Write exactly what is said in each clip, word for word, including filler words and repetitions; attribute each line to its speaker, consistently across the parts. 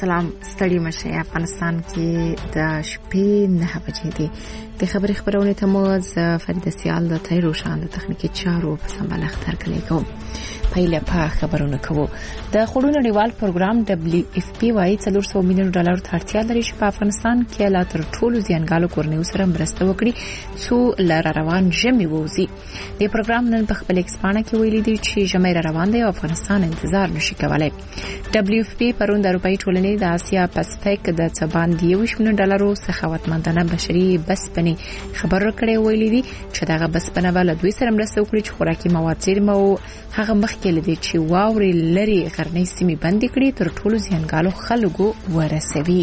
Speaker 1: سلام ستړي مشه. افغانستان کې د شپې نه بجې دي. د خبري خبرونه ته مو ز فرید سیال د تیرو شان د تخنیکی چارو په سمبال اختر کلی کوم. پایله په خبرونه کوو. د خړو نړیوال پروګرام دبليو اف پی وايي څلور سوه میلیون ډالر ته اړتیا لري چې په افغانستان کې لا تر ټولو زیانګالو کورنیو سره مرسته وکړي څو لار روان ژمي ووزي. د پروګرام نن په خپل ایکسپانه کې ویلي دی چې ژمي روان دی او افغانستان انتظار نشي کولای. دبليو اف پی پرون د اروپאי ټولنې د آسیا پاسفیک د څباندې یو میلیون ډالرو سخاوتمندانه بشري بسپنې خبر ورکړی ویلي دی چې دغه بسپنه بل دوی سره مرسته وکړي چې خوراکي مواد زیرمه او هغه مخکې لدی چې واوري لري غرنۍ سیمې بندي کړي تر ټولو زیانګالو خلکو ورسوي.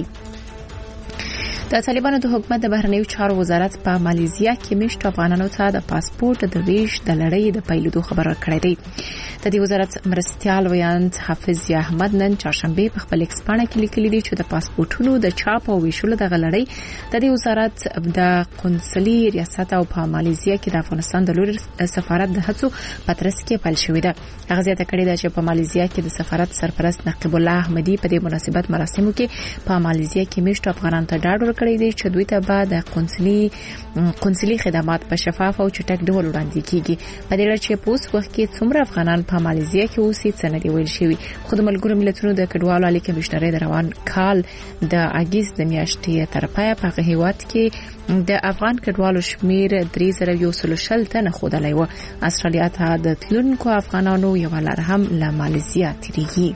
Speaker 1: د طالبانو د حکومت د بهرنیو چارو وزارت په مالیزیا کې مشت افغانانو ته د پاسپورت د ویش د لړۍ د پیلېدو خبر ورکړی دی. د دې وزارت مرستيال ویاند حافظ احمد نن چهارشنبه په خپل ایکسپانه کې لیکلي دي چې د پاسپورتونو د چاپ او ویشلو د غلړۍ د دې وزارت د قونسلي ریاست او په مالیزیا کې د افغانستان د لوري سفارت د هڅو پترس کې پیل شوې ده. هغه زیاته کړې ده چې په مالیزیا کې د سفارت سرپرست نقیب الله احمدي په دې مناسبت مراسمو کې په مالیزیا کې مشت افغانان ته ډاډ کړی دی چې دوی ته بعد د قونسلي قونسلي خدمات په شفاف او چټک ډول وړاندې کیږي. په دې لړ چې په اوس وخت کې څومره افغانان په مالیزیا کې اوسي څه نه دی ویل شوی. خو د ملګرو ملتونو د کډوالو عالی کمشنري د روان کال د اگست د میاشتې تر پایه په هیواد کې د افغان کډوالو شمیر درې زره یو سل شل تنه خودلای و. استرالیا ته د تلونکو افغانانو یو لار هم له مالیزیا تیریږي.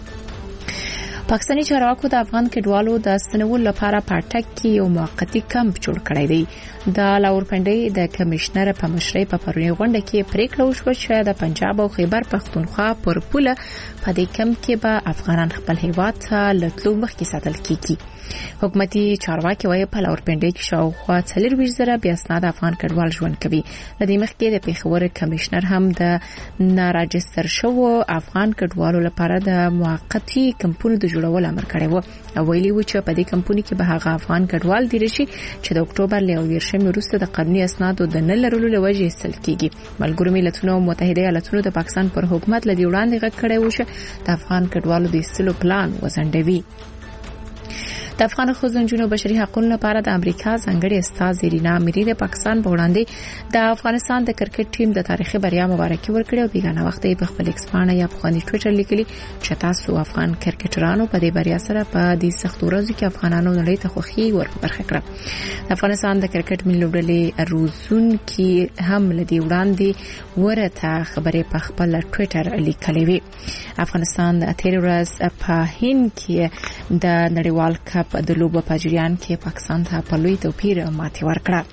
Speaker 1: پاکستاني چارواکو د افغان کډوالو د ستنولو لپاره پټک کې یو موقتی کمپ جوړ کړی دی. د لاورپنډي د کمشنر په مشرۍ په پرونی غونډه کې پریکړه وشوه چې د پنجاب او خیبر پختونخوا پر پوله په دې کمپ کې به افغانان خپل هیواد ته لټلو مخکې ساتل کیږي. حکومتي چارواکي وايي په لاورپنډي کې شاوخوا څلور ویشت زره بیا اسناد افغان کډوال ژوند کوي. لدې مخکې د پیښور کمشنر هم د ناراجستر شوو افغان کډوالو لپاره د موقتی کمپونو د جوړولو امر کړی و. او ویلي و چې په دې کمپونی کې به هغه افغان کډوال دي رشي چې د اکتوبر له یویشتمې وروسته د قانوني اسنادو د نه لرلو لوجې استل کیږي. ملګرو ملتونو او متحده ایالاتونو د پاکستان پر حکومت لدی وړاندې غږ کړی و چې د افغان کډوالو د استلو پلان وزندوي. د افغان ښځو بشري حقوقو لپاره د امریکا ځانګړي استاذ رینا اميري د پاکستان په وړاندې د افغانستان د کرکټ ټیم د تاریخي بریا مبارکي ورکړې او بیگانه وخت په خپل ایکسپانه یا په ټوئیټر لیکلي چې تاسو افغان کرکټرانو په دې بریا سره په دې سخت ورځو کې افغانانو نړۍ ته خوښي وربرخه کړه. د افغانستان د کرکټ ملي لوبډلې روزون کې هم لدی وړاندې ورته خبرې په خپل ټوئیټر لیکلې وي. افغانستان د تیر ورځ په هند کې د نړیوال کپ د لوبو په جریان کې پاکستان ته په لوی توپیر ماتې ورکړه.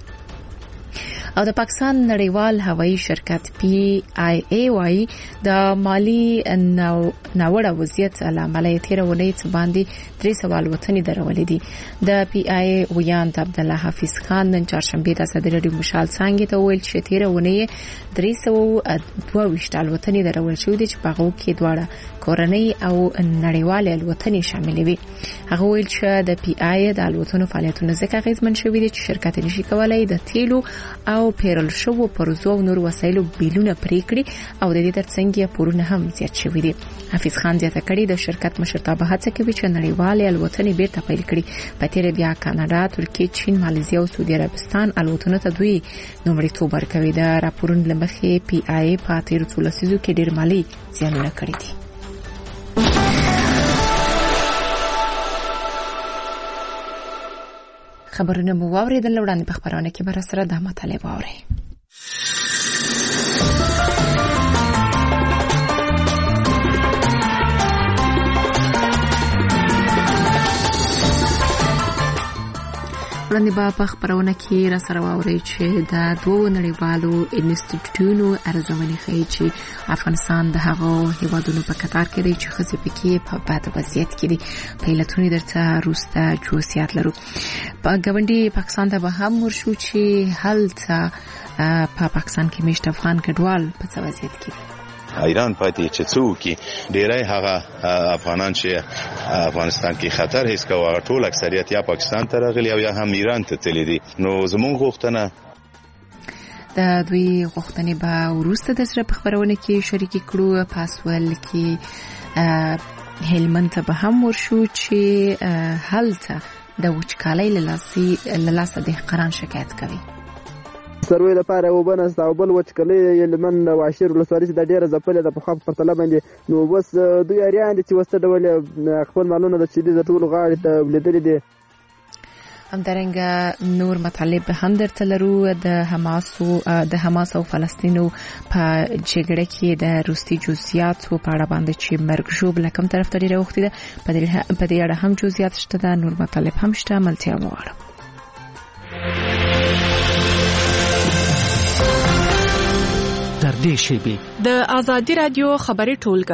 Speaker 1: او د پاکستان نړیوال هوایي شرکت پی آی ای وايي د مالی ناوړه وضعیت عامله تیر ولې څه باندې درې سوال وطني درولې دي. د پی آی ویان عبد الله حفیظ خان نن چهارشنبه د صدر رادیو مشال څنګه ته ویل چې تیر ولې درې سوه دوه ویشت الوتنې درول شوې دي چې په هغه کې دواړه کورنۍ او نړیوال الوتنې شامل وي. هغه ویل چې د پی آی د الوتنو فعالیتونه ځکه غیزمن شوې دي چې شرکت نشي کولای د تیلو او پیرل شوو پروزو او نور وسایلو بیلونه پریکړي او د دې ترڅنګ پورونه هم زیات شوې دي. حفیظ خان زیاته کړي د شرکت مشرتابه هڅه کوي چې نړیوال الوتنې بیرته پیل کړي. په تیر بیا کاناډا، ترکیه، چین، مالیزیا او سعودي عربستان الوتنو ته دوی نومړیتوب ورکوي. د راپورونو لمخې پی آی په تیر څو لسیزو کې ډیر مالی زیانونه کړي دي. خبرونه مو واوریدل. وړاندې په خبرونه کې بر سره د مطالعه واوري. وړاندې په خبرونه کې را سره واوري چې د دوه نړیوالو انسټیټیوټونو ارزونې ښيي چې افغانستان د هغو هیوادونو په کتار کې دی چې خزي پکې په بد وضعیت کې دي. په علتونو درته روسته جوسیات لرو. په ګوندي پاکستان ته به هم ورشو چې هلته په پاکستان کې مشت افغان کډوال په څه وضعیت کې دي.
Speaker 2: ایران پاتې چې څوک ډیری هغه افغانان چې افغانستان کې خطر هیڅ کوي ټول اکثریت یا پاکستان ته راغلي او یا هم ایران ته تللي دي. نو زموږ غوښتنه
Speaker 1: د دوی غوښتنې به وروسته د سره په خبرونه کې شریک کړو. پاسول کې هلمند ته به هم ورشو چې هلته د وچکالۍ له لاسه دهقانان شکایت کوي.
Speaker 3: سروي لپاره وبنه او بل وچکلې لمن واشر ولسوالۍ د ډیره ځپلې د په خپل پرتله باندې نو بس دوی اریان دي چې وسته ډول خپل مالونه د شدید د ټول غاړې ته لیدلې دي.
Speaker 1: همدارنګه نور مطالب هم درته لرو. د حماس او د حماس او فلسطینو په جګړه کې د روسي جزئیاتو په اړه باندې چې مرګ ژوبله کوم طرف ته ډیره وخت ده په دې اړه هم جزئیات شته. د نور مطالب هم شته. ملتیا مغواړم
Speaker 4: در دې شیبه
Speaker 5: د آزادی رادیو خبري ټولګه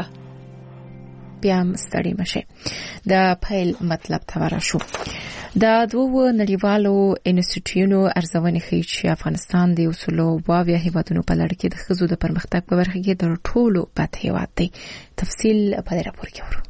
Speaker 1: بیا ستړي مشه. د پیل مطلب ته ورشو. د دوه نړیوالو انسټیټیوټونو ارزونې ښیي چې افغانستان د اصولو واویا هیوادونو په لړ کې د ښځو د پرمختګ په برخه کې د ټولو بد هیواد دی. تفصیل په دې راپور کې ورو.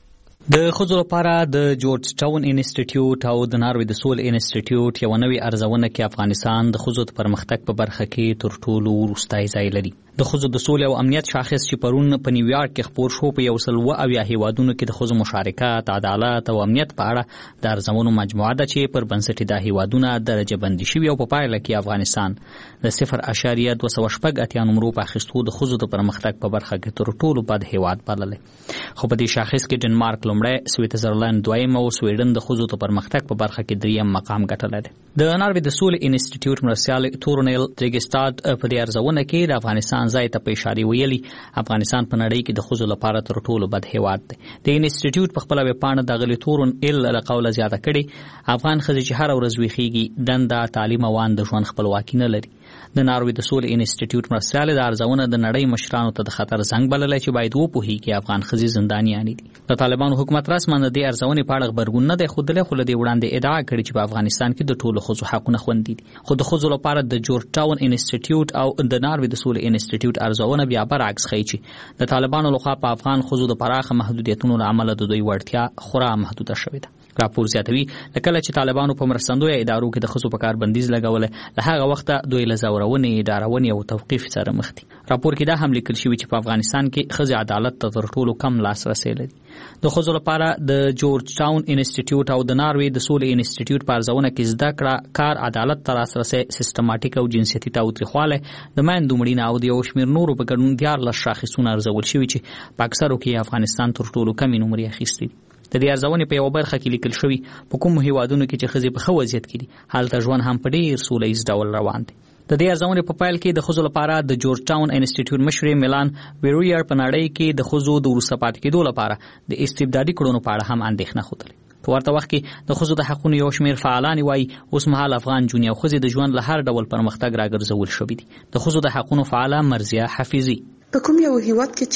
Speaker 4: د ښځو لپاره د جورج ټاون انسټیټیوټ او د ناروې د سول انسټیټیوټ یو نوې ارزونه کې افغانستان د ښځو د پرمختګ په برخه کې تر ټولو وروستی ځای لري. د ښځو د سولې او امنیت شاخص چې پرون په نیویارک کې خپور شو په یو سل اویا هیوادونو کې د ښځو مشارکت، عدالت او امنیت په اړه د ارزونو مجموعه ده چې پر بنسټ د هیوادونو درجه بندي شوی او په پایله کې افغانستان د صفر اعشاریه دوه سوه شپږ اتیا نمرو په اخیستو د ښځو د پرمختګ په برخه کې تر ټولو بد هیواد بللی. خو په دې شاخص کې ډنمارک لومړی، سویټزرلند دویم او سویډن د ښځو د پرمختګ په برخه کې دریم مقام ګټلی دی. د ناروې د سول انسټیټیوټ مرستیال تورنیل تریګستاد په دې ارزونه کې د افغانستان ځای ته په اشاره ویلي افغانستان په نړۍ کې د ښځو لپاره تر ټولو بد هیواد دی. د انسټیټیوټ په خپل ویبپاڼه د غلی تورنیل له قوله زیاته کړي افغان ښځې چې هر ورځ ویښیږي دنده، تعلیم او د ژوند خپلواکي نه لري. د ناروې د سول انسټیټیوټ مرستیال د ارزونه د نړۍ مشرانو ته د خطر زنګ بللی چې باید وپوهیږي افغان ښځې زندانیانې دي. د طالبانو حکومت رسما د دې ارزونې په اړه غبرګون نه دی ښودلی، خو له دې وړاندې ادعا کړې چې په افغانستان کې د ټولو ښځو حقونه خوندي دي. خو د ښځو لپاره د جورج ټاون انسټیټیوټ او د ناروې د سول انسټیټیوټ ارزونه بیا برعکس ښیي چې د طالبانو لخوا په افغان ښځو د پراخه محدودیتونو له امله د دوی وړتیا خورا محدوده شوې ده. راپور زیاتوي لکه چې طالبانو په مرستندویه ادارو کې د ښځو په کار بندیز لګولی، له هغه وخته دوی له ځورونې، ډارونې او توقیف سره مخ دي. راپور کې دا هم لیکل شوي چې په افغانستان کې ښځې عدالت ته تر ټولو کم لاسرسی لري. د ښځو لپاره د جورج ټاون انسټیټیوټ او د ناروې د سولې انسټیټیوټ په ارزونه کې زده کړه، کار، عدالت ته لاسرسی، سیستماتیک او جنسیتي تاوتریخوالی، د میندو مړینه او د یو شمېر نورو په ګډون دیارلس شاخصونه ارزول شوي چې په اکثرو کې افغانستان تر ټولو کمې نمرې اخیستې دي. د دې ارزونې په یو برخه کې لیکل شوي په کومو هیوادونو کې چې ښځې په ښه وضعیت کې دي هلته ژوند هم په ډېر سوله ییز ډول روان دی. د دې ارزونې په پیل کې د ښځو لپاره د جورج ټاون انسټیټیوټ مشرې میلان ویرویر په نړۍ کې د ښځو د وروسته پاتې کېدو لپاره د استبدادي کړنو په اړه هم اندېښنه ښودلې. په ورته وخت کې د ښځو د حقونو یو شمېر فعالان وایي اوس مهال افغان نجونې او ښځې د ژوند له هر ډول پرمختګ راګرځول شوي دي. د ښځو د حقونو فعاله مرضیه حفیظي
Speaker 6: په کوم یو هیواد کې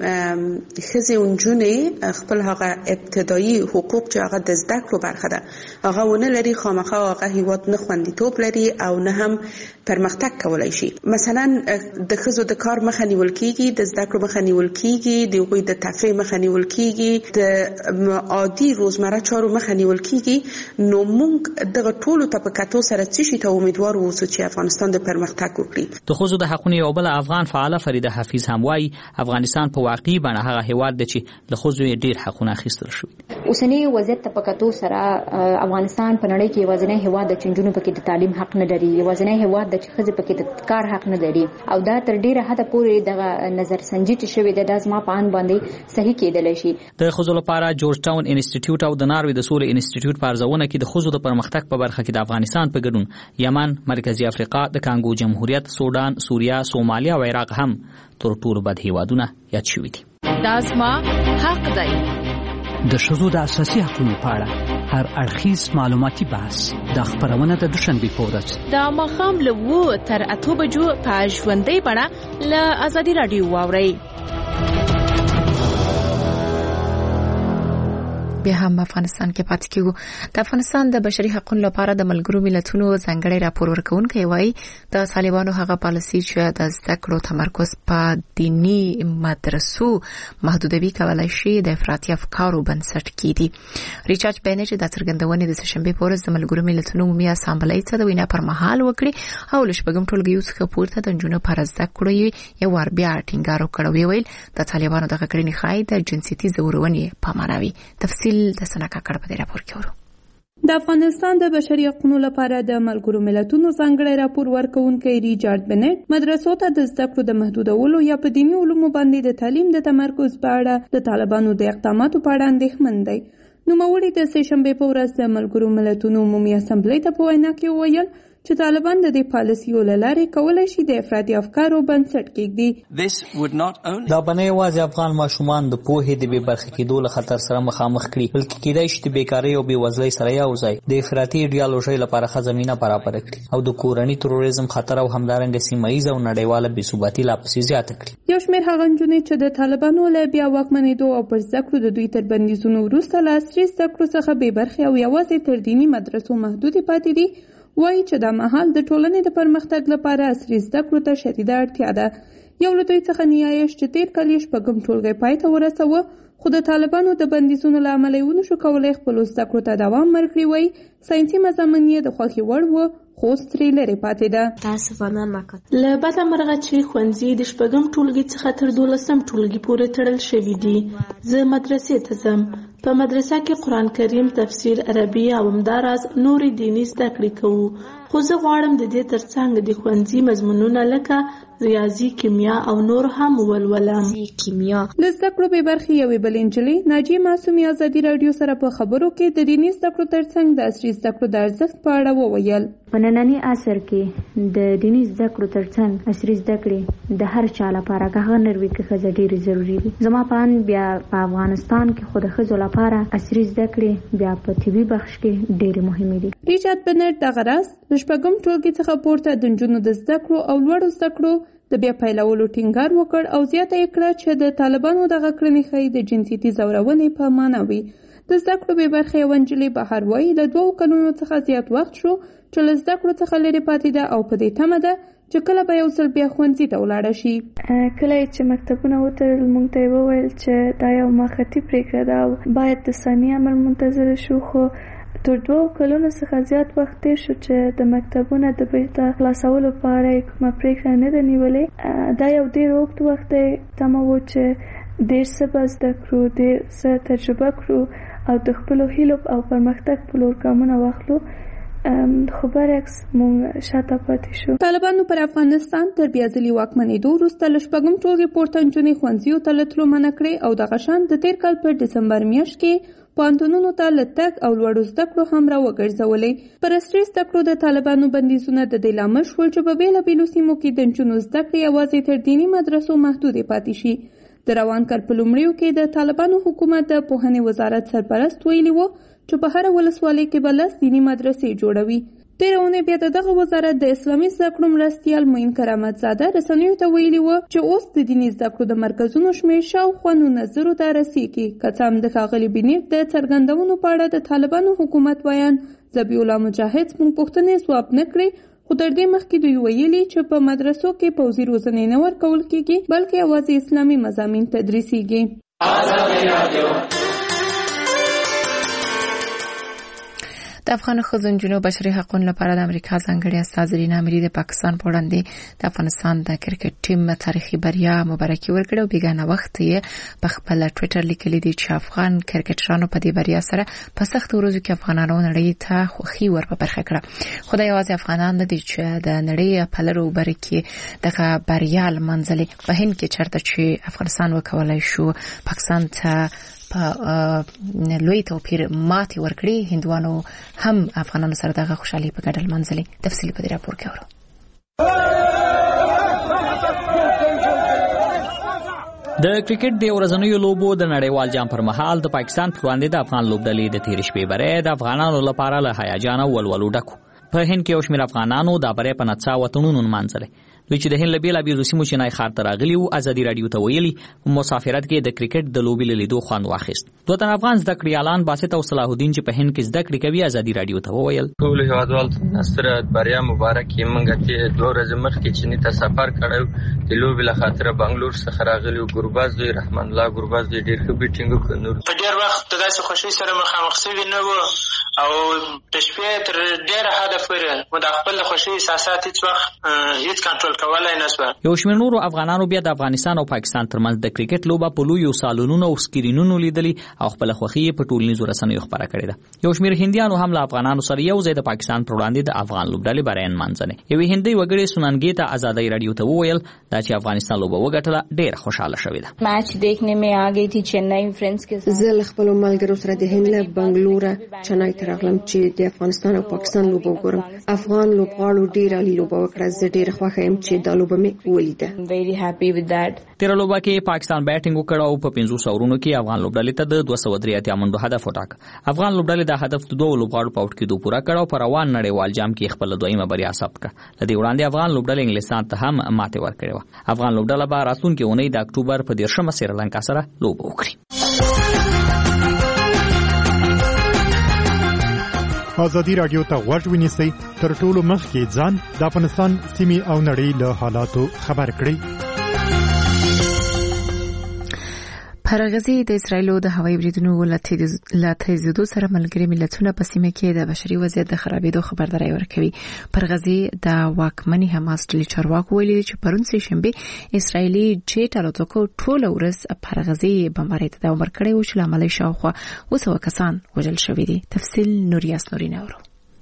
Speaker 6: چې ښځې او نجونې خپل هغه ابتدایي حقوق چې هغه د زده کړو برخه ده هغه ونه لري، خامخا هغه هیواد نه خوندیتوب لري او نه هم پرمختګ کولای شي. مثلا د ښځو د کار مخه نیول کیږي، د زده کړو مخه نیول کیږي، د هغوی د تفریح مخه نیول کیږي، د عادي روزمره چارو مخه نیول کیږي. نو موږ دغه ټولو ته په کتو سره څه شي ته امیدوار اوسو چې افغانستان د پرمختګ وکړي.
Speaker 4: د ښځو د حقونو یو بل افغان فعاله فریده حفیظ هم وایي افغانستان په واقعي بڼه هغه هیواد دی چې له ښځو یې ډېر حقونه اخیستل شوي.
Speaker 7: اوسنی وضعیت ته په کتو سره افغانستان په نړۍ کې یوازینی هیواد دی چې نجونو پکې د تعلیم حق نه لري، یوازینی هیواد دی چې ښځې پکې د کار حق نه لري او دا تر ډېره حده پورې دغه نظرسنجي چې شوې ده دا زما په اند باندې صحیح کېدلی شي. د
Speaker 4: ښځو لپاره جورج ټاون انسټیټیوټ او د ناروې د سولې انسټیټیوټ په ارزونه کې د ښځو د پرمختګ په برخه کې د افغانستان په ګډون یمن، مرکزي افریقا، د کانګو جمهوریت، سودان، سوریه، سومالیا او عراق هم تر ټولو بد هیوادونه یاد شوي دي.
Speaker 5: دا زما حق دی.
Speaker 4: د ښځو د اساسي حقوقو په اړه هر اړخیز معلوماتي بحث د خبرونه د دوشنبې په ورځ
Speaker 5: د ماښام له اوو تر اتو بجو په ژوندۍ بڼه له ازادي راډیو واورئ.
Speaker 1: بیا هم افغانستان کې پاتې کیږو. د افغانستان د بشري حقوقو لپاره د ملګرو ملتونو ځانګړی راپور ورکونکي وایي د طالبانو هغه پالیسي چې د زده کړو تمرکز په دینی مدرسو محدودوي کولای شي د افراطي افکارو بنسټ کیدي. ریچارډ بینټ د څرګندونې د سشنبه په ورځ د ملګرو ملتونو عمومي اسامبلې ته د وینا پر مهال وکړي او لشبګم ټولګي څخه پورته د جنونو پر زده کړو یو ور بیا ټینګار وکړ. ویل د طالبانو د کړنې خای د جنسيتي زورونې په معنی تفصیل د سنکا کړ په راپور کې ورو.
Speaker 8: د افغانستان د بشري حقوقو لپاره د ملګرو ملتونو ځانګړی راپور ورکونکي ریچارډ بینټ مدرسو ته د زده کړو د محدودولو یا په دیني علومو باندې د تعلیم د تمرکز په اړه د طالبانو د اقداماتو په اړه اندېښمن دی. نوموړي د سهشنبه په ورځ د ملګرو ملتونو عمومي اسامبلې ته په وینا کې وویل چې طالبان د دې پالیسیو له لارې کولای شي د افراطي افکارو بنسټ کېږدي.
Speaker 4: دا بنه یوازې افغان ماشومان د پوهې د بې برخې کېدو له خطر سره مخامخ کړي، بلکې کېدای شي د بیکارۍ او بېوزلۍ سره یو ځای د افراطي ایډیالوژۍ لپاره ښه زمینه برابره کړي او د کورني تروریزم خطر او همدارنګه سیمه ییزه او نړیواله بېثباتي لا پسې زیاته کړي.
Speaker 8: یو شمېر هغه نجونې چې د طالبانو له بیا واکمنېدو او پر زده کړو د دوی تر بندیزونو وروسته له عصري زده کړو څخه بې برخې او یوازې تر دیني مدرسو محدودې پاتې دي، وایي چې دا مهال د ټولنې د پرمختګ لپاره عصري زده کړو ته شدیده اړتیا ده. یو له دوی څخه نیایش چې تیر کال یې شپږم ټولګی پای ته ورسوه خو د طالبانو د بندیزونو له امله یې ونه شو کولی خپلو زده کړو ته دوام ورکړي. وایي ساینسي مضامین یې د خوښې وړ وه خو اوس ترې لرې پاتې ده.
Speaker 5: له بده مرغه چې ښوونځي د شپږم ټولګي څخه تر دولسم ټولګي پورې تړل شوي دي. زه مدرسې ته ځم. په مدرسه کې قرآن کریم، تفسیر، عربي او همداراز نورې دیني زده کړې کوو. خو زه غواړم د دې ترڅنګ د ښوونځي مضمونونه لکه ریاضي، کیمیا او نور هم ولولم.
Speaker 8: له زده کړو بې برخې یوې بلې نجلۍ ناجیې معصومي ازادي راډیو سره په خبرو کې د دیني زده کړو ترڅنګ د عصري زده کړو د ارزښت په اړه وویل.
Speaker 7: په ننني عصر کې د دیني زده کړو ترڅنګ عصري زده کړې د هر چا لپاره که هغه نر وي که ښځه ډېرې ضروري دي. زما په اند بیا په افغانستان کې خو د ښځو لپاره عصري زده کړې بیا په طبي بخش کې ډېرې مهمې دي.
Speaker 8: ریچارډ بینټ دغه راز له شپږم ټولګي څخه پورته د نجونو د زده کړو او لوړو زده کړو د بیا پیلولو ټینګار وکړ او زیاته یې کړه چې د طالبانو دغه کړنې ښایي د جنسیتي زورونې په معنا وي. د زده کړو بې برخې یوه نجلۍ بهر وایي له دوو کلونو څخه زیات وخت شو چې له زده کړو څخه لرې پاتې ده او په دې تمه ده چې کله به یو ځل بیا ښوونځي ته ولاړه شي.
Speaker 9: کله چې مکتبونه وتړل موږ ته یې وویل چې دا یو موقتي پرېکړه ده او باید د ثاني امر منتظر شو، خو تر دوو کلونو څخه زیات وخت تېر شو چې د مکتبونه د بیرته خلاصولو په اړه یې کومه پرېکړه نه ده نیولې. دا یو ډېر اوږد وخت دی. تمه و چې ډېر څه به زده کړو، ډېر څه تجربه کړو او د خپلو هیلو او پرمختګ په لور ګامونه واخلو، خو برعکس مونږ شاته پاتې شو.
Speaker 8: طالبانو پر افغانستان تر بیا ځلي واکمنېدو وروسته له شپږم ټولګي پورته نجونې ښوونځیو ته له تلو منع کړې او دغه شان د تیر کال په ډسمبر میاشت کې پوهنتونونو ته له تګ او لوړو زده کړو هم را وګرځولې. پر عصري زده کړو د طالبانو بندیزونه د دې لامل شول چې په بېلابېلو سیمو کې د نجونو زده کړې یوازې تر دیني مدرسو محدودې پاتې شي. د روان کال په لومړیو کې د طالبانو حکومت د پوهنې وزارت سرپرست ویلي و چې په هره ولسوالۍ کې به لس دیني مدرسې جوړوي. تېره اونۍ بیا د دغه وزارت د اسلامي زده کړو مرستیال معین کرامت زاده رسنیو ته ویلي و چې اوس د دیني زده کړو د مرکزونو شمېر شاوخوا نولس زرو ته رسیږي. که څه هم د ښاغلي بینیر د څرګندونو په اړه د طالبانو حکومت بیان ذبیح الله مجاهد زموږ پوښتنې ځواب نه کړې، خو تر دې مخکې دوی ویلي چې په مدرسو کې پوځي روزنې نه ورکول کېږي بلکې یوازې اسلامي مضامین تدریسیږي.
Speaker 1: د افغان ښځو نجونو بشري حقوقو لپاره د امریکا ځانګړي استازي رینا امری د پاکستان په وړاندې د افغانستان د کرکټ ټیم تاریخي بریا مبارکي ورکړه او بیګانه وخت یې په خپل ټوئیټر لیکلي دي چې افغان کرکټرانو په دې بریا سره په سخت ورځو کې افغانانو نړۍ ته خوښي ور په برخه کړه. خدای یوازې افغانان نه دي چې د نړۍ په لرو بر کې دغه بریا لمنځلې. په هند کې چرته چې افغانستان وکولای شو پاکستان ته په لوی توپیر ماتي ورکړي، هندوانو هم افغانانو سره دغه خوشحالي په ګډه لمانځلې. تفصیل په دې راپور کې اورو.
Speaker 4: د کرکټ د ورځنیو لوبو د نړیوال جام پر مهال د پاکستان پر وړاندې د افغان لوبډلې د تیر شپې بری د افغانانو لپاره له هیجان او ولولو ډک. په هند کې یو شمېر افغانانو د بری په نڅا وطنونو نمانځلې. دوی چې د هند له بېلابېلو سیمو چینای ښار ته راغلي وو ازادي راډیو ته ویلي مسافرت کې د کرکټ د لوبې له لیدو خوند واخیست. دوه تن افغان زده کړیالان باسط او صلاح الدین چې په هند کې زده کړې کوي ازادي راډیو ته وویل
Speaker 10: ټول هیوادوال نصر بریا مبارک یې موږ ته دوه ورځې مخکې چینی ته سفر کړو د لوبې له خاطر بنگلور څخه راغلي او ګورباز دوی رحمان الله ګورباز دوی ډېر ښه بیټینګ وکړ. نور
Speaker 11: په ډېر وخت داسې خوشي سره مخامخ شوي نه وو او د شپې تر ډېره حده پورې مو د خپل خوشي احساسات هیڅ وخت هیڅ کنټرول کولای نه شو.
Speaker 4: یو شمېر نورو افغانانو بیا د افغانستان او پاکستان ترمنځ د کرکټ لوبه په لویو سالونونو او سکرینونو لیدلي او خپل خوښي په ټولنیزو رسنیو خبره کړې ده. یو شمېر هندیانو هم له افغانانو سره یو ځای د پاکستان پر وړاندې د افغان لوبډلې برایان مانځنې. یوې هندۍ وګړې سونانګې ته ازادي راډیو ته وویل دا چې افغانستان لوبه وګټله ډېره خوشاله شوې ده.
Speaker 12: میچ دیکھنے میں آ گئی تھی چنئی فرینڈز کے ساتھ.
Speaker 13: زه خپل ملګرو سره د هند له بنگلور چنئی ته راغلم چې د افغانستان او پاکستان لوبه وګورم. افغان لوبغاړو ډېره عالی لوبه وکړه. زه ډېر خوښ یم چې دا لوبه مې ولیده.
Speaker 12: ویری هپی وذ دیٹ.
Speaker 4: تیر لوبه کې پاکستان بیټینګ وکړ او په پنځوس اورونو کې افغان لوبډلې ته د دوه سوه درې اتیا منډو هدف وټاکه. افغان لوبډلې دا هدف د دوه لوبغاړو په اوټ کېدو پوره کړ او په روان نړیوال جام کې خپل دویمه بریا ثبت کړه. له دې وړاندې افغان لوبډلې انګلستان ته هم ماتې ورکړې وه. افغان لوبډله به راتلونکې اونۍ د اکتوبر په دېرشمه سریلانکا سره لوبه وکړي.
Speaker 14: ازادي راډیو ته غوږ ونیسئ تر ټولو مخکې ځان د افغانستان سیمې او نړۍ له حالاتو خبر کړئ.
Speaker 1: پر غزي د اسرایل د هوایي بریدونو له تیزېدو سره ملګري ملتونه په سیمه کې د بشري وضعیت د خرابېدو خبرداری ورکوي. پر غزي د واکمنې حماس ډلې چارواکو ویلي چې پرون سه شنبه اسرایلي جیټ الوتکو ټوله ورځ پر غزي بمبارۍ ته دوام ورکړی و چې له امله شاوخوا اوه سوه کسان وژل شوي دي. تفصیل نوریاس نورین اورو.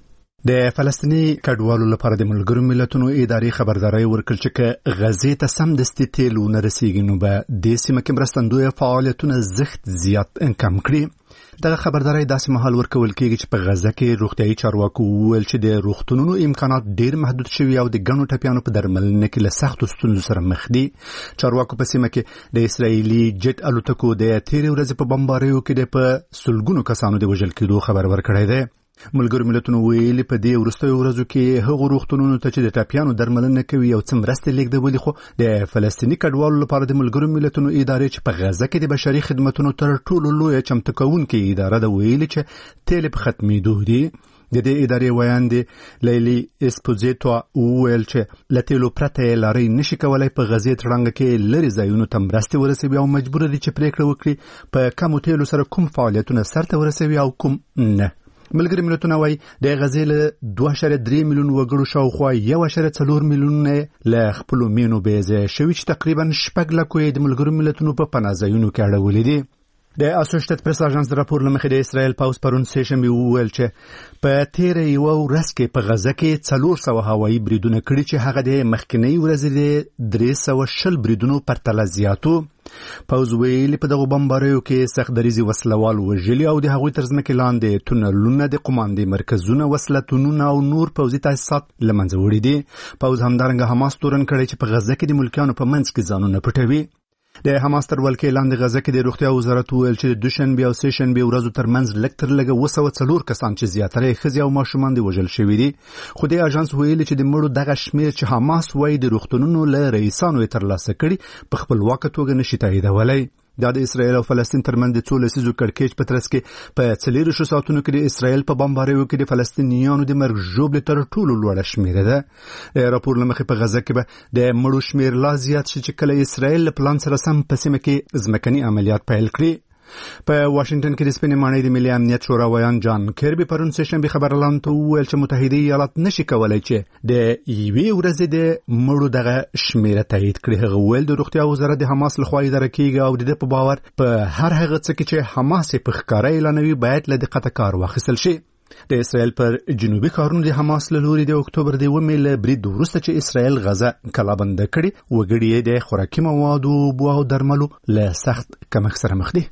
Speaker 15: د فلسطیني کډوالو لپاره د ملګرو ملتونو اداري خبرداري ورکړل چې غزې ته سمدستي تیل ونه رسیږي نو به د سیمه کې مرستندوی فعالیتونه زښت زیات کم کړي. دغه خبرداري داسې مهال ورکول کېږي چې په غزه کې روغتیايي چارواکو وویل چې د روغتونونو امکانات ډېر محدود شوي او د ګڼو ټپیانو په درملنه کې له سختو ستونزو سره مخ دي. چارواکو په سیمه کې د اسرایلي جیټ الوتکو د تیرې ورځې په بمباریو کې د په سلګونو کسانو د وژل کېدو خبر ورکړی دی. ملګرو ملتونو ویلي په دې وروستیو ورځو کې هغو روغتونونو ته چې د ټپیانو درملنه کوي او څه مرستې لیږدولي خو د فلسطیني کډوالو لپاره د ملګرو ملتونو ادارې چې په غزه کې د بشري خدمتونو تر ټولو لویه چمتو کوونکې اداره ده ویلي چې تیل په ختمېدو دي. د دې ادارې ویاندې لیلی اسپوزیتو وویل چې له تیلو پرته یې لارۍ نشي کولی په غزې تړنګه کې لرې ځایونو ته مرستې ورسوي او مجبوره دي چې پرېکړه وکړي په کمو تیلو سره کوم فعالیتونه سرته ورسوي او کوم نه. ملګري ملتونه وايي د غزې له دوه اعشاریه درې میلیون وګړو شاوخوا یو اعشاریه څلور میلیونه له خپلو مینو بېځایه شوي چې تقریبا شپږ لکو یې د ملګرو ملتونو په پناه ځایونو کې اړولي دي. د اسوسییټډ پریس اژانس د راپور له مخې د اسرایل پوځ پرون سه شنبه وویل چې په تیره یوه ورځ کې په غزه کې څلور سوه هوایي بریدونه کړي چې هغه د مخکینۍ ورځې د درې سوه شل بریدونو پرتله زیات و. پوځ ویلي په دغو بمباریو کې سخت دریځي وسلوال وژلي او د هغوی تر ځمکې لاندې تونلونه د قماندې مرکزونه وسلتونونه او نور پوځي تاسیسات له منځه وړي دي. پوځ همدارنګه حماس تورن کړی چې په غزه کې د ملکیانو په منځ کې ځانونه پټوي. د حماس تر ولکې لاندې غزه کې د روغتیا وزارت وویل چې د دوشنبې او سه شنبې ورځو ترمنځ لږ تر لږه اوه سوه څلور کسان چې زیاتره یې ښځې او ماشومان دي وژل شوي دي. خو دې اژانس ویلي چې د مړو دغه شمېر چې حماس وایي د روغتونونو له رئیسانو یې ترلاسه کړي په خپلواکه توګه نشي تاییدولی. دا د اسرایل او فلسطین ترمنځ د څو لسیزو کړکېچ په ترڅ کې په څلېرویشتو ساعتونو کې د اسرایل په بمباریو کې د فلسطینیانو د مرګ ژوبلې تر ټولو لوړه شمېره ده. د راپور له مخې په غزه کې به د مړو شمېر لا زیات شي چې کله اسرایل له پلان سره سم په سیمه کې ځمکني عملیات پیل کړي. په واشنگټن کې د سپینې ماڼۍ د ملي امنیت شورا ویان جان کیربي پرون سه شنبه خبرلاندو ته وویل چې متحده ایالات نشي کولای چې د یوې ورځې د مړو دغه شمېره تایید کړي. هغه ویل د روغتیا وزارت د حماس لخوا اداره کیږي او د دې په باور په هر هغه څه کې چې حماس یې په ښکاره اعلانوي باید له دقته کار واخیستل شي. د اسرائیل پر جنوبي ښارونو د حماس له لوري د اکتوبر د اوومې له برید وروسته چې اسرائیل غزه کلابنده کړې وګړي یې د خوراکي موادو اوبو او درملو له سخت کمښت سره مخ دي.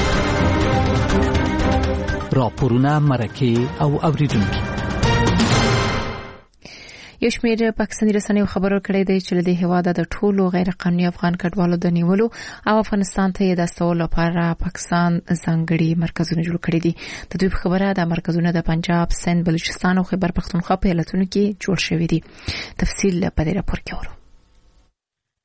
Speaker 4: راپورونه مرکه او اوریدونکي
Speaker 1: یو شمېر پاکستاني رسنیو خبرو کړی دی چې له دې هېواده د ټولو غیر قانوني افغان کډوالو د نیولو او افغانستان ته یې د استولو لپاره پاکستان ځانګړي مرکزونه جوړ کړي دي. د دوی په خبره دا مرکزونه د پنجاب، سند، بلوچستان او خیبر پختونخوا په ایالتونو کې جوړ شوي دي. تفصیل په دې راپور کې اورو.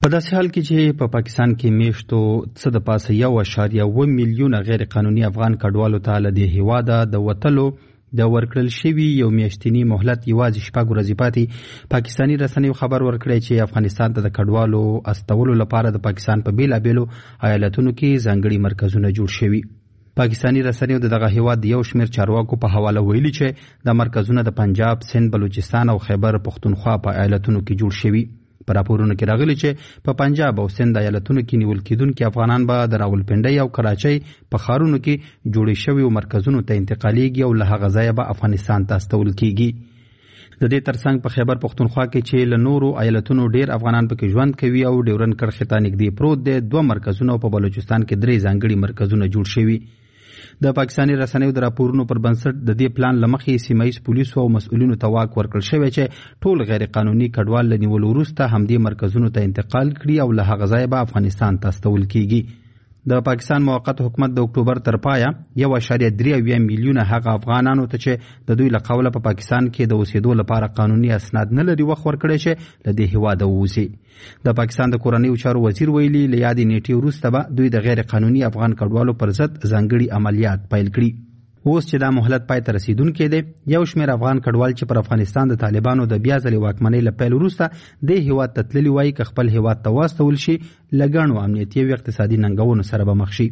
Speaker 16: په داسې حال کې چې په پاکستان کې میشتو څه د پاسه یو اشاریه اووه میلیونه غیر قانوني افغان کډوالو ته له دې هیواده د وتلو د ورکړل شوي یو میاشتنی مهلت یوازې شپږ ورځې پاتې پاکستاني رسنیو خبر ورکړی چې افغانستان ته د کډوالو استولو لپاره د پاکستان په بیلابیلو ایالتونو کې ځانګړي مرکزونه جوړ شوي. پاکستاني رسنیو د دغه هیواد یو شمېر چارواکو په حواله ویلي چې د مرکزونه د پنجاب، سند، بلوچستان او خیبر پختونخوا په ایالتونو کې جوړ شوي. په راپورونو کې راغلي چې په پنجاب او سند ایالتونو کې نیول کېدونکي افغانان به د راولپنډۍ او کراچۍ په ښارونو کې جوړې شویو مرکزونو ته انتقالیږي او له هغه ځایه به افغانستان ته استول کېږي. د دې ترڅنګ په خیبر پختونخوا کې چې له نورو ایالتونو ډیر افغانان پکې ژوند کوي او ډیورن کرښې ته نږدې پروت دی، دوه مرکزونه او په بلوچستان کې درې ځانګړي مرکزونه جوړ شوي. د پاکستاني رسنیو د راپورونو پر بنسټ د دې پلان له مخې سیمه ییز پولیسو او مسؤلینو ته واک ورکړل شوی چې ټول غیر قانوني کډوال له نیولو وروسته همدې مرکزونو ته انتقال کړي او له هغه ځایه به افغانستان ته استول کېږي. د پاکستان موقت حکومت د اکتوبر تر پایه یو اشاریه درې اویا میلیونه هغه افغانانو ته چې د دوی له قوله په پاکستان کې د اوسېدو لپاره قانوني اسناد نه لري وخت ورکړی چې له دې هیواده ووځي. د پاکستان د کورنیو چارو وزیر ویلي له یادې نیټې وروسته به دوی د غیر قانوني افغان کډوالو پر ضد ځانګړي عملیات پیل کړي. اوس چې دا مهلت پای ته رسیدونکی دی، یو شمېر افغان کډوال چې پر افغانستان د طالبانو د بیا ځلې واکمنۍ له پیل وروسته دې هیواد ته تللي وایي که خپل هیواد ته واستول شي له ګڼو امنیتي او اقتصادي ننګونو سره به مخ شي.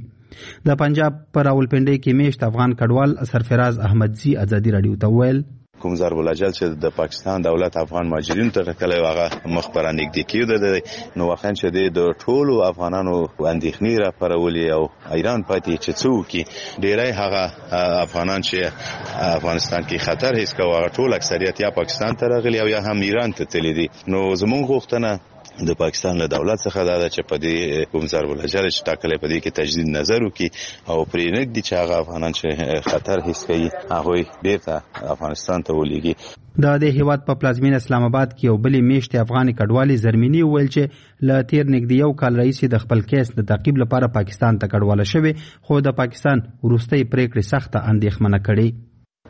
Speaker 16: د پنجاب په راولپنډۍ کې میشت افغان کډوال سرفراز احمدزي ازادي راډیو ته ویل
Speaker 2: کوم ضرب الاجل چې د پاکستان دولت افغان مهاجرینو ته کله هغه مخ پر نږدې کېده، نو واقعا چې د ټولو افغانانو اندېښنې را پرولې او ایران پاتې چې څوک ډیری هغه افغانان چې افغانستان کې خطر هیڅ کوي ټول اکثریت یا پاکستان ته راغلي او یا هم ایران ته تللي دي. نو زموږ غوښتنه د پاکستان له دولت څخه دا ده چې په دې کوم ضرب الاجل چې ټاکلی په دې کې تجدید نظر وکړي او پرې نږدي چې هغه افغانان چې خطر حس کوي هغوی بیرته افغانستان ته ولیږي.
Speaker 16: د دې هیواد په پلازمینه اسلام آباد کې یو بلې میشتې افغاني کډوالې زرمینی وویل چې له تیر نږدې یو کال راهیسې د خپل کیس د تعقیب لپاره پاکستان ته کډواله شوې، خو د پاکستان وروستۍ پریکړې سخته اندېښمنه کړې.